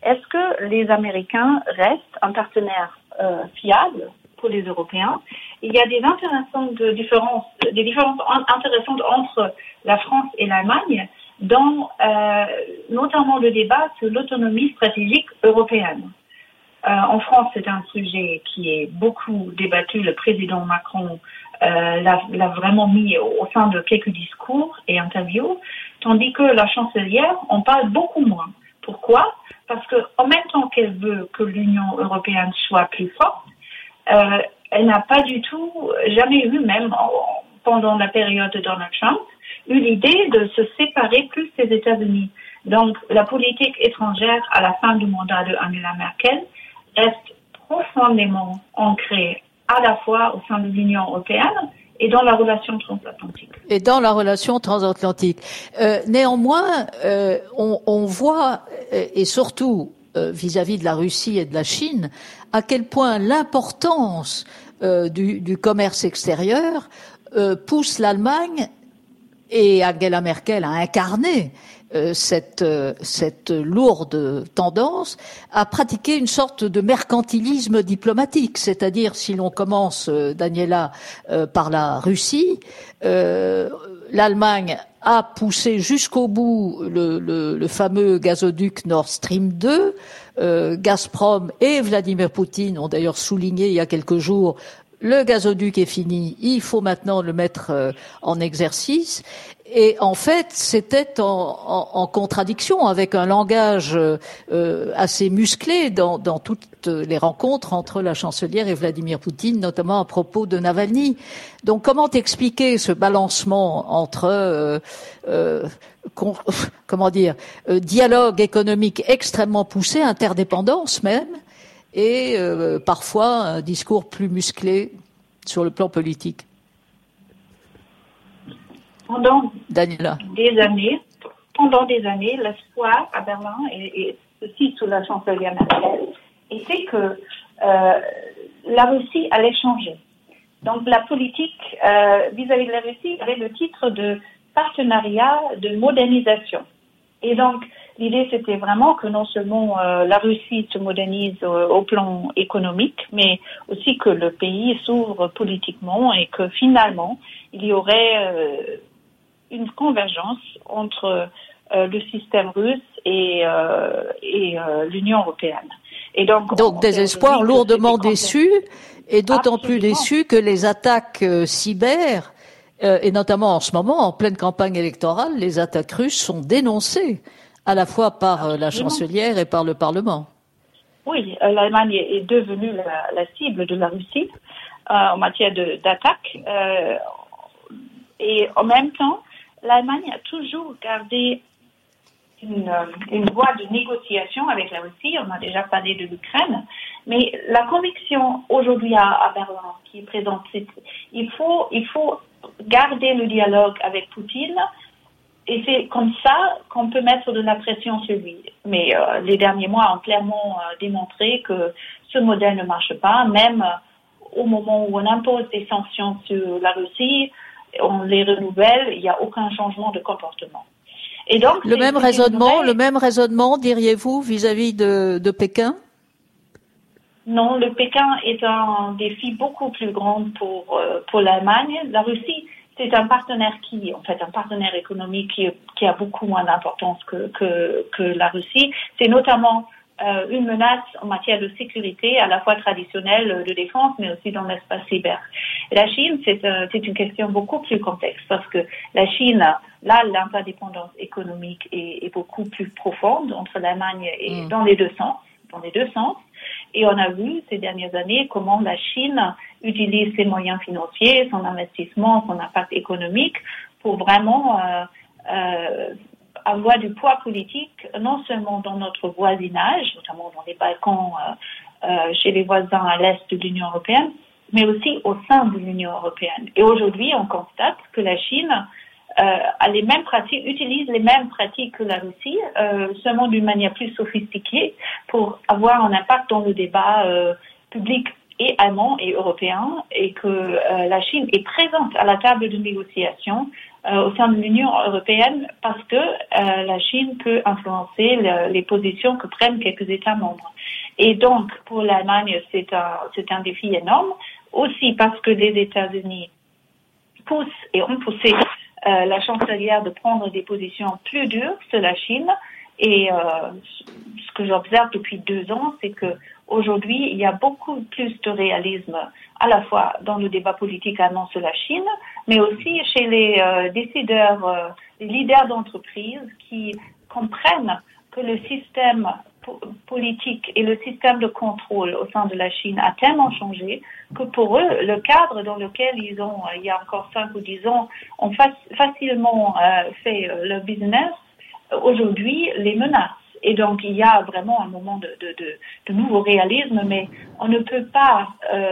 est-ce que les Américains restent un partenaire fiable pour les Européens? Il y a des différences intéressantes entre la France et l'Allemagne, dans notamment le débat sur l'autonomie stratégique européenne. En France, c'est un sujet qui est beaucoup débattu. Le président Macron l'a vraiment mis au sein de quelques discours et interviews, tandis que la chancelière en parle beaucoup moins. Pourquoi? Parce que en même temps qu'elle veut que l'Union européenne soit plus forte, elle n'a pas du tout, jamais eu, même pendant la période de Donald Trump, eu l'idée de se séparer plus des États-Unis. Donc, la politique étrangère à la fin du mandat de Angela Merkel reste profondément ancrée à la fois au sein de l'Union européenne et dans la relation transatlantique. Néanmoins, on voit, et surtout vis-à-vis de la Russie et de la Chine, à quel point l'importance du commerce extérieur pousse l'Allemagne et Angela Merkel à incarner cette lourde tendance à pratiquer une sorte de mercantilisme diplomatique, c'est-à-dire si l'on commence, Daniela, par la Russie, l'Allemagne a poussé jusqu'au bout le fameux gazoduc Nord Stream 2. Gazprom et Vladimir Poutine ont d'ailleurs souligné il y a quelques jours: le gazoduc est fini, il faut maintenant le mettre en exercice. Et en fait, c'était en contradiction avec un langage assez musclé dans toutes les rencontres entre la chancelière et Vladimir Poutine, notamment à propos de Navalny. Donc, comment expliquer ce balancement entre dialogue économique extrêmement poussé, interdépendance même, et parfois un discours plus musclé sur le plan politique? Pendant Daniela. des années, l'espoir à Berlin, et aussi sous la chancelière Merkel, était que la Russie allait changer. Donc la politique vis-à-vis de la Russie avait le titre de partenariat de modernisation. Et donc l'idée, c'était vraiment que non seulement la Russie se modernise au plan économique, mais aussi que le pays s'ouvre politiquement et que finalement il y aurait une convergence entre le système russe et l'Union européenne. Et donc des espoirs lourdement déçus, et d'autant plus déçus que les attaques cyber, et notamment en ce moment, en pleine campagne électorale, les attaques russes sont dénoncées à la fois par la chancelière et par le Parlement. Oui, l'Allemagne est devenue la cible de la Russie en matière d'attaque. Et en même temps, l'Allemagne a toujours gardé une voie de négociation avec la Russie. On a déjà parlé de l'Ukraine. Mais la conviction aujourd'hui à Berlin qui est présente, c'est il faut garder le dialogue avec Poutine, et c'est comme ça qu'on peut mettre de la pression sur lui. Mais les derniers mois ont clairement démontré que ce modèle ne marche pas. Même au moment où on impose des sanctions sur la Russie, on les renouvelle, il n'y a aucun changement de comportement. Et donc le même raisonnement, diriez-vous, vis-à-vis de Pékin? Non, le Pékin est un défi beaucoup plus grand pour l'Allemagne. La Russie, c'est un partenaire un partenaire économique qui a beaucoup moins d'importance que la Russie. C'est notamment une menace en matière de sécurité, à la fois traditionnelle de défense, mais aussi dans l'espace cyber. Et la Chine, c'est une question beaucoup plus complexe, parce que la Chine, là, l'interdépendance économique est beaucoup plus profonde entre l'Allemagne et dans les deux sens. Et on a vu ces dernières années comment la Chine utilise ses moyens financiers, son investissement, son impact économique pour vraiment avoir du poids politique, non seulement dans notre voisinage, notamment dans les Balkans, chez les voisins à l'est de l'Union européenne, mais aussi au sein de l'Union européenne. Et aujourd'hui, on constate que la Chine a les mêmes pratiques, utilise les mêmes pratiques que la Russie, seulement d'une manière plus sophistiquée, pour avoir un impact dans le débat public et allemands et européens, et que la Chine est présente à la table de négociation au sein de l'Union européenne parce que la Chine peut influencer les positions que prennent quelques États membres. Et donc, pour l'Allemagne, c'est un défi énorme, aussi parce que les États-Unis poussent et ont poussé la chancelière de prendre des positions plus dures sur la Chine. Et ce que j'observe depuis 2 ans, c'est que aujourd'hui, il y a beaucoup plus de réalisme, à la fois dans le débat politique allemand sur la Chine, mais aussi chez les décideurs, les leaders d'entreprises qui comprennent que le système politique et le système de contrôle au sein de la Chine a tellement changé que pour eux, le cadre dans lequel ils ont, il y a encore 5 ou 10 ans, ont facilement fait leur business, aujourd'hui les menace. Et donc il y a vraiment un moment de nouveau réalisme, mais on ne peut pas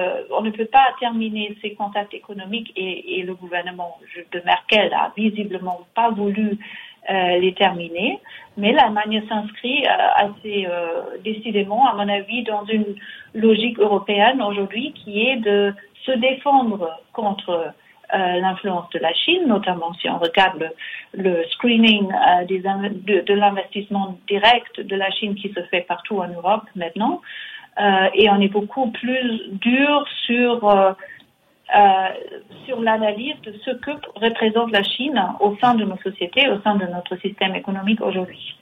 terminer ces contacts économiques et le gouvernement de Merkel a visiblement pas voulu les terminer, mais l'Allemagne s'inscrit assez décidément, à mon avis, dans une logique européenne aujourd'hui qui est de se défendre contre l'influence de la Chine, notamment si on regarde le screening de l'investissement direct de la Chine qui se fait partout en Europe maintenant, et on est beaucoup plus dur sur l'analyse de ce que représente la Chine au sein de nos sociétés, au sein de notre système économique aujourd'hui.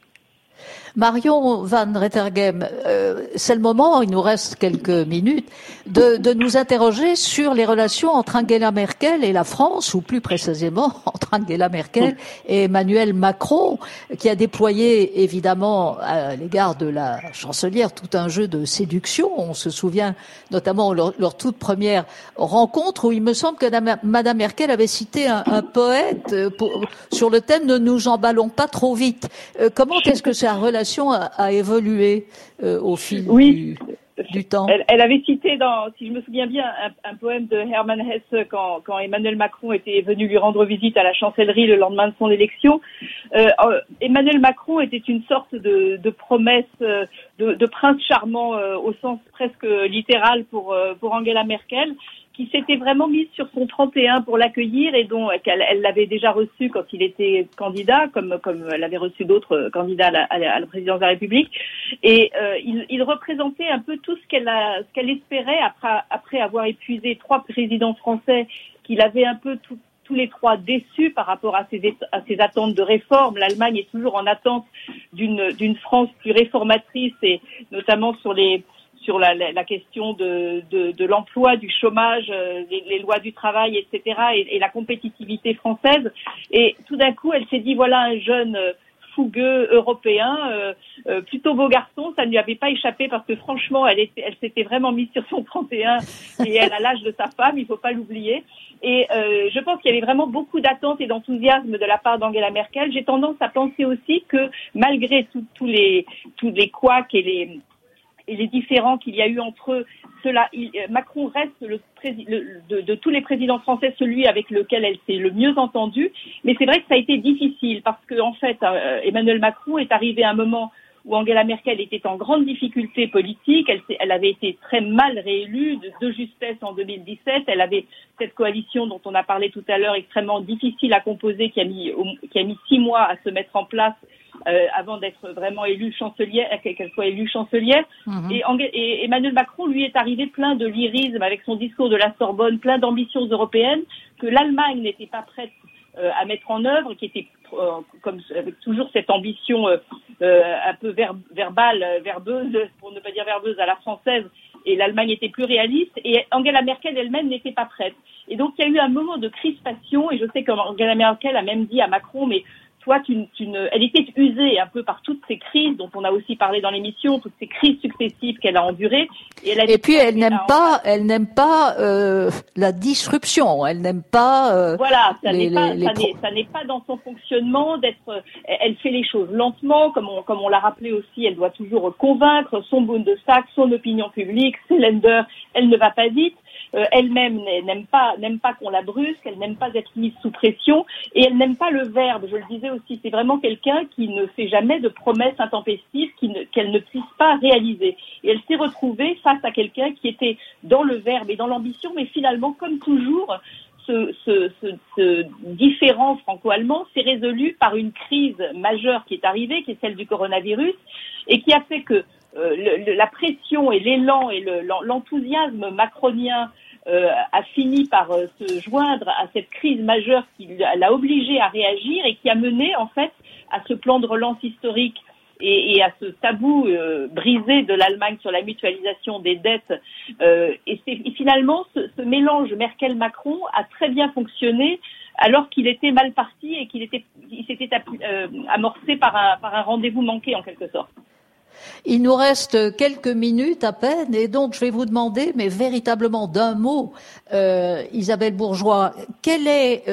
Marion Van Rettergem, c'est le moment, il nous reste quelques minutes, de nous interroger sur les relations entre Angela Merkel et la France, ou plus précisément entre Angela Merkel et Emmanuel Macron, qui a déployé évidemment à l'égard de la chancelière tout un jeu de séduction. On se souvient notamment leur toute première rencontre où il me semble que Madame Merkel avait cité un poète sur le thème « Ne nous emballons pas trop vite ». Comment est-ce que sa relation a évolué au fil du temps? Elle avait cité, si je me souviens bien, un poème de Hermann Hesse quand Emmanuel Macron était venu lui rendre visite à la chancellerie le lendemain de son élection. Emmanuel Macron était une sorte de promesse de prince charmant au sens presque littéral pour Angela Merkel, qui s'était vraiment mise sur son 31 pour l'accueillir et dont elle l'avait déjà reçu quand il était candidat, comme elle avait reçu d'autres candidats à la présidence de la République. Et il représentait un peu tout ce qu'elle espérait après avoir épuisé 3 présidents français qu'il avait un peu tous les 3 déçus par rapport à ses attentes de réforme. L'Allemagne est toujours en attente d'une France plus réformatrice et notamment sur la question de l'emploi, du chômage, les lois du travail, etc., et la compétitivité française. Et tout d'un coup, elle s'est dit, voilà un jeune fougueux européen, plutôt beau garçon, ça ne lui avait pas échappé parce que franchement, elle s'était vraiment mise sur son 31 et elle a l'âge de sa femme, il faut pas l'oublier. Et je pense qu'il y avait vraiment beaucoup d'attentes et d'enthousiasme de la part d'Angela Merkel. J'ai tendance à penser aussi que malgré tous les couacs et les différends qu'il y a eu entre eux, Macron reste de tous les présidents français celui avec lequel elle s'est le mieux entendue. Mais c'est vrai que ça a été difficile parce que en fait, Emmanuel Macron est arrivé à un moment où Angela Merkel était en grande difficulté politique. Elle avait été très mal réélue, de justesse en 2017. Elle avait cette coalition dont on a parlé tout à l'heure, extrêmement difficile à composer, qui a mis 6 mois à se mettre en place. Avant d'être vraiment qu'elle soit élue chancelière. Et Emmanuel Macron, lui, est arrivé plein de lyrisme avec son discours de la Sorbonne, plein d'ambitions européennes que l'Allemagne n'était pas prête à mettre en œuvre, qui était comme avec toujours cette ambition un peu verbeuse, pour ne pas dire verbeuse à la française, et l'Allemagne était plus réaliste, et Angela Merkel elle-même n'était pas prête. Et donc il y a eu un moment de crispation, et je sais qu'Angela Merkel a même dit à Macron, mais toi, elle était usée un peu par toutes ces crises dont on a aussi parlé dans l'émission, toutes ces crises successives qu'elle a endurées. Et puis elle n'aime pas la disruption. Elle n'aime pas. Voilà, ça n'est pas dans son fonctionnement elle fait les choses lentement, comme on l'a rappelé aussi. Elle doit toujours convaincre son Bundestag, son opinion publique, ses Länder. Elle ne va pas vite. Elle-même n'aime pas qu'on la brusque, elle n'aime pas être mise sous pression, et elle n'aime pas le verbe. Je le disais aussi, c'est vraiment quelqu'un qui ne fait jamais de promesses intempestives qu'elle ne puisse pas réaliser. Et elle s'est retrouvée face à quelqu'un qui était dans le verbe et dans l'ambition, mais finalement, comme toujours, ce différend franco-allemand s'est résolu par une crise majeure qui est arrivée, qui est celle du coronavirus, et qui a fait que la pression et l'élan et l'enthousiasme macronien a fini par se joindre à cette crise majeure qui l'a obligé à réagir et qui a mené en fait à ce plan de relance historique et à ce tabou brisé de l'Allemagne sur la mutualisation des dettes. Et finalement, ce mélange Merkel-Macron a très bien fonctionné alors qu'il était mal parti et il s'était amorcé par un rendez-vous manqué en quelque sorte. Il nous reste quelques minutes à peine et donc je vais vous demander, mais véritablement d'un mot, Isabelle Bourgeois, quelle est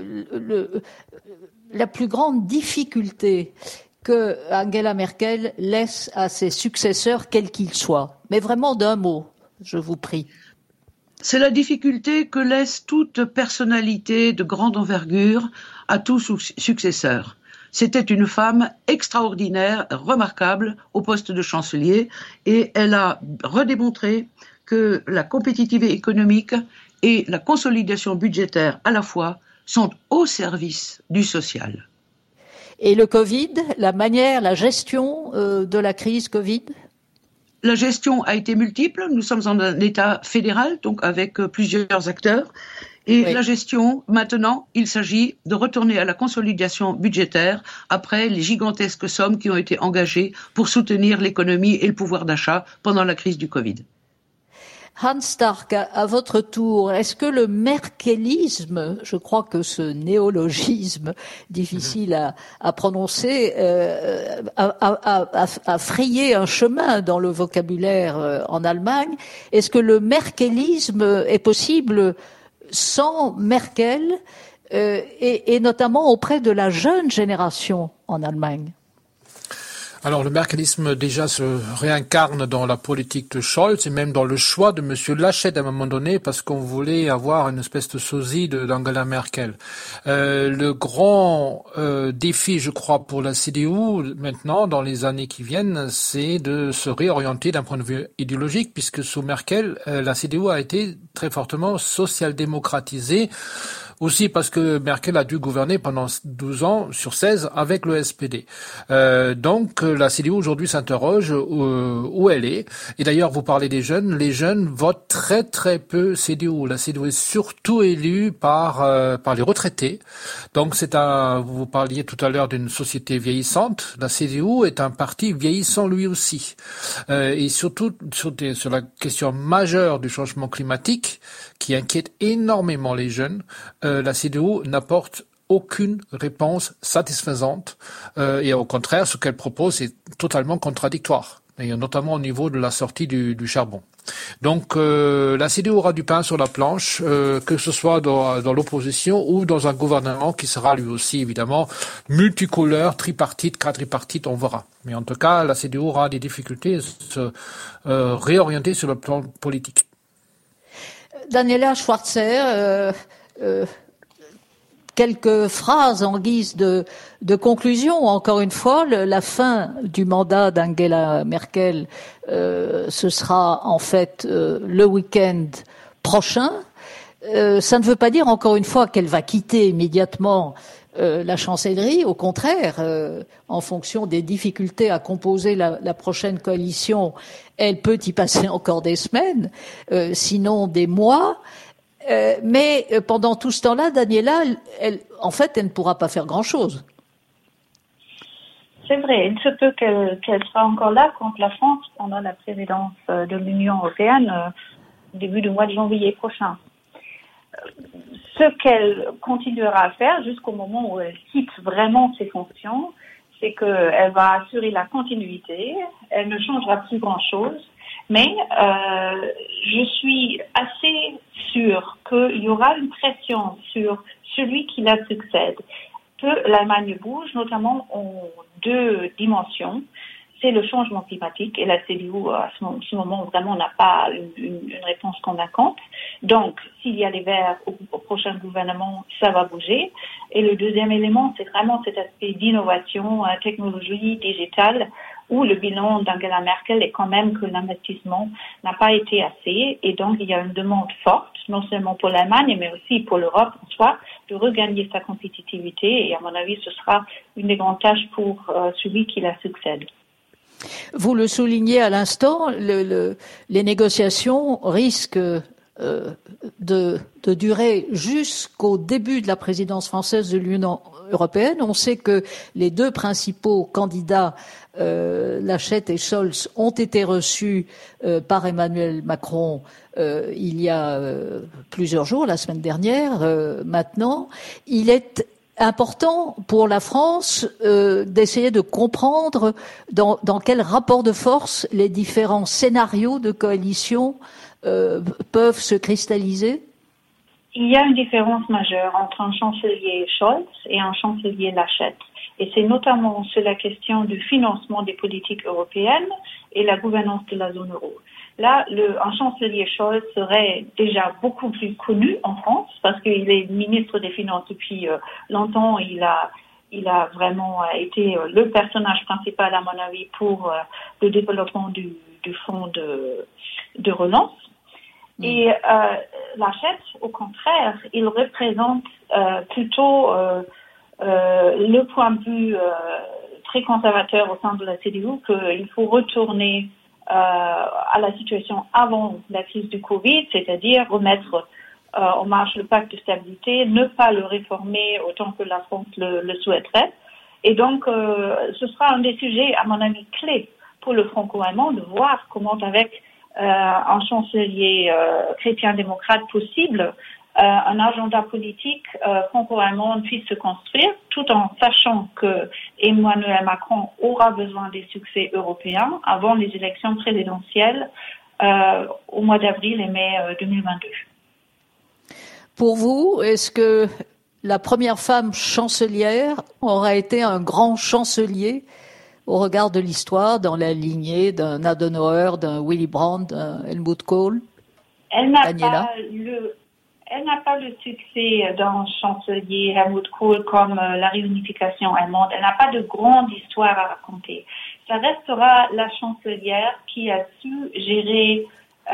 la plus grande difficulté que Angela Merkel laisse à ses successeurs, quels qu'ils soient? Mais vraiment d'un mot, je vous prie. C'est la difficulté que laisse toute personnalité de grande envergure à tout successeur. C'était une femme extraordinaire, remarquable au poste de chancelier et elle a redémontré que la compétitivité économique et la consolidation budgétaire à la fois sont au service du social. Et le Covid, la gestion de la crise Covid? La gestion a été multiple. Nous sommes en un État fédéral, donc avec plusieurs acteurs. Et oui. La gestion, maintenant, il s'agit de retourner à la consolidation budgétaire après les gigantesques sommes qui ont été engagées pour soutenir l'économie et le pouvoir d'achat pendant la crise du Covid. Hans Stark, à votre tour, est-ce que le merkelisme, je crois que ce néologisme difficile à prononcer, a frayé un chemin dans le vocabulaire en Allemagne, est-ce que le merkelisme est possible sans Merkel et notamment auprès de la jeune génération en Allemagne? Alors le merkelisme déjà se réincarne dans la politique de Scholz et même dans le choix de Monsieur Laschet à un moment donné parce qu'on voulait avoir une espèce de sosie d'Angela Merkel. Le grand défi, je crois, pour la CDU maintenant, dans les années qui viennent, c'est de se réorienter d'un point de vue idéologique puisque sous Merkel, la CDU a été très fortement social-démocratisée. Aussi parce que Merkel a dû gouverner pendant 12 ans sur 16 avec le SPD. Donc la CDU aujourd'hui s'interroge où elle est. Et d'ailleurs, vous parlez des jeunes. Les jeunes votent très très peu CDU. La CDU est surtout élue par les retraités. Donc vous parliez tout à l'heure d'une société vieillissante. La CDU est un parti vieillissant lui aussi. Et surtout sur la question majeure du changement climatique qui inquiète énormément les jeunes. La CDU n'apporte aucune réponse satisfaisante et au contraire, ce qu'elle propose est totalement contradictoire, et notamment au niveau de la sortie du charbon. Donc la CDU aura du pain sur la planche, que ce soit dans l'opposition ou dans un gouvernement qui sera lui aussi évidemment multicouleur, tripartite, quadripartite, on verra. Mais en tout cas, la CDU aura des difficultés à se réorienter sur le plan politique. Daniela Schwarzer, quelques phrases en guise de conclusion. Encore une fois, la fin du mandat d'Angela Merkel, ce sera en fait le week-end prochain. Ça ne veut pas dire encore une fois qu'elle va quitter immédiatement la chancellerie. Au contraire, en fonction des difficultés à composer la prochaine coalition, elle peut y passer encore des semaines, sinon des mois. Mais pendant tout ce temps-là, Daniela, elle ne pourra pas faire grand-chose. C'est vrai, il se peut qu'elle sera encore là contre la France pendant la présidence de l'Union européenne au début du mois de janvier prochain. Ce qu'elle continuera à faire jusqu'au moment où elle quitte vraiment ses fonctions, c'est qu'elle va assurer la continuité, elle ne changera plus grand-chose. Mais je suis assez sûre qu'il y aura une pression sur celui qui la succède, que l'Allemagne bouge, notamment en deux dimensions. c'est le changement climatique et la CDU à ce moment vraiment n'a pas une réponse convaincante. Donc, s'il y a les Verts au prochain gouvernement, ça va bouger. Et le deuxième élément, c'est vraiment cet aspect d'innovation, technologie digitale, où le bilan d'Angela Merkel est quand même que l'investissement n'a pas été assez. Et donc, il y a une demande forte, non seulement pour l'Allemagne, mais aussi pour l'Europe en soi, de regagner sa compétitivité. Et à mon avis, ce sera une des grandes tâches pour celui qui la succède. Vous le soulignez à l'instant, les négociations risquent de durer jusqu'au début de la présidence française de l'Union européenne. On sait que les deux principaux candidats, Laschet et Scholz, ont été reçus par Emmanuel Macron il y a plusieurs jours, la semaine dernière. Maintenant, il est important pour la France d'essayer de comprendre dans quel rapport de force les différents scénarios de coalition peuvent se cristalliser. Il y a une différence majeure entre un chancelier Scholz et un chancelier Laschet. Et c'est notamment sur la question du financement des politiques européennes et la gouvernance de la zone euro. Là, un chancelier Scholz serait déjà beaucoup plus connu en France parce qu'il est ministre des Finances depuis longtemps. Il a vraiment été le personnage principal, à mon avis, pour le développement du fonds de relance. Et Laschet, au contraire, il représente plutôt le point de vue très conservateur au sein de la CDU qu'il faut retourner à la situation avant la crise du Covid, c'est-à-dire remettre en marche le pacte de stabilité, ne pas le réformer autant que la France le souhaiterait. Et donc, ce sera un des sujets, à mon avis, clés pour le franco-allemand de voir comment, avec un chancelier chrétien-démocrate possible, un agenda politique franco-allemand puisse se construire, tout en sachant que Emmanuel Macron aura besoin des succès européens avant les élections présidentielles au mois d'avril et mai 2022. Pour vous, est-ce que la première femme chancelière aura été un grand chancelier au regard de l'histoire, dans la lignée d'un Adenauer, d'un Willy Brandt, d'un Helmut Kohl? Elle n'a pas le succès d'un chancelier Helmut Kohl comme la réunification allemande. Elle n'a pas de grande histoire à raconter. Ça restera la chancelière qui a su gérer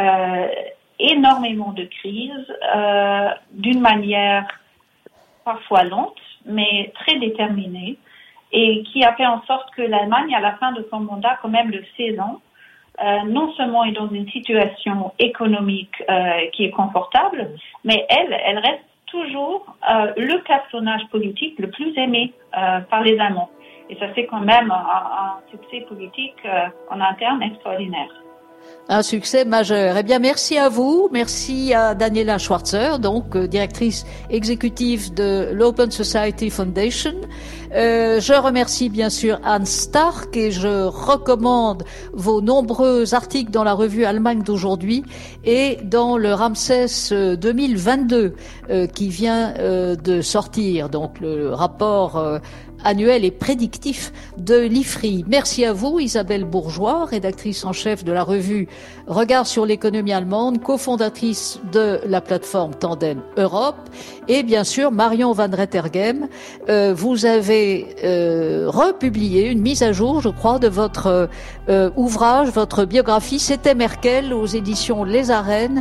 énormément de crises d'une manière parfois lente, mais très déterminée, et qui a fait en sorte que l'Allemagne, à la fin de son mandat, quand même de 16 ans, non seulement est dans une situation économique qui est confortable, mais elle reste toujours le personnage politique le plus aimé par les Allemands. Et ça fait quand même un succès politique en interne extraordinaire. Un succès majeur. Eh bien, merci à vous. Merci à Daniela Schwarzer, donc directrice exécutive de l'Open Society Foundation. Je remercie bien sûr Anne Stark et je recommande vos nombreux articles dans la revue Allemagne d'aujourd'hui et dans le Ramsès 2022 qui vient de sortir, donc le rapport annuel et prédictif de l'IFRI. Merci à vous, Isabelle Bourgeois, rédactrice en chef de la revue Regard sur l'économie allemande, cofondatrice de la plateforme Tandem Europe, et bien sûr Marion Van Rettergem. Vous avez republié une mise à jour, je crois, de votre ouvrage, votre biographie. C'était Merkel aux éditions Les Arènes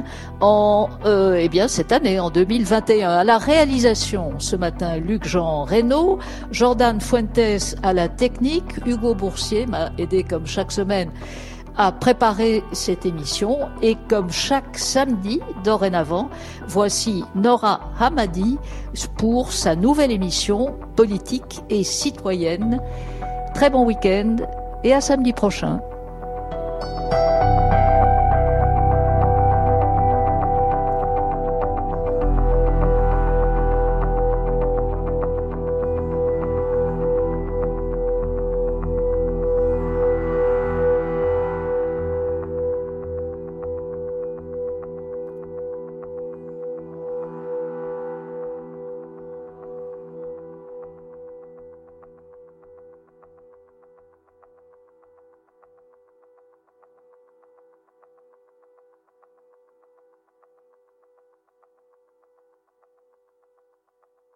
cette année, en 2021. À la réalisation ce matin, Luc-Jean Reynaud, Jordan Fuentes à la technique, Hugo Boursier m'a aidé comme chaque semaine à préparer cette émission, et comme chaque samedi dorénavant, voici Nora Hamadi pour sa nouvelle émission politique et citoyenne. Très bon week-end et à samedi prochain.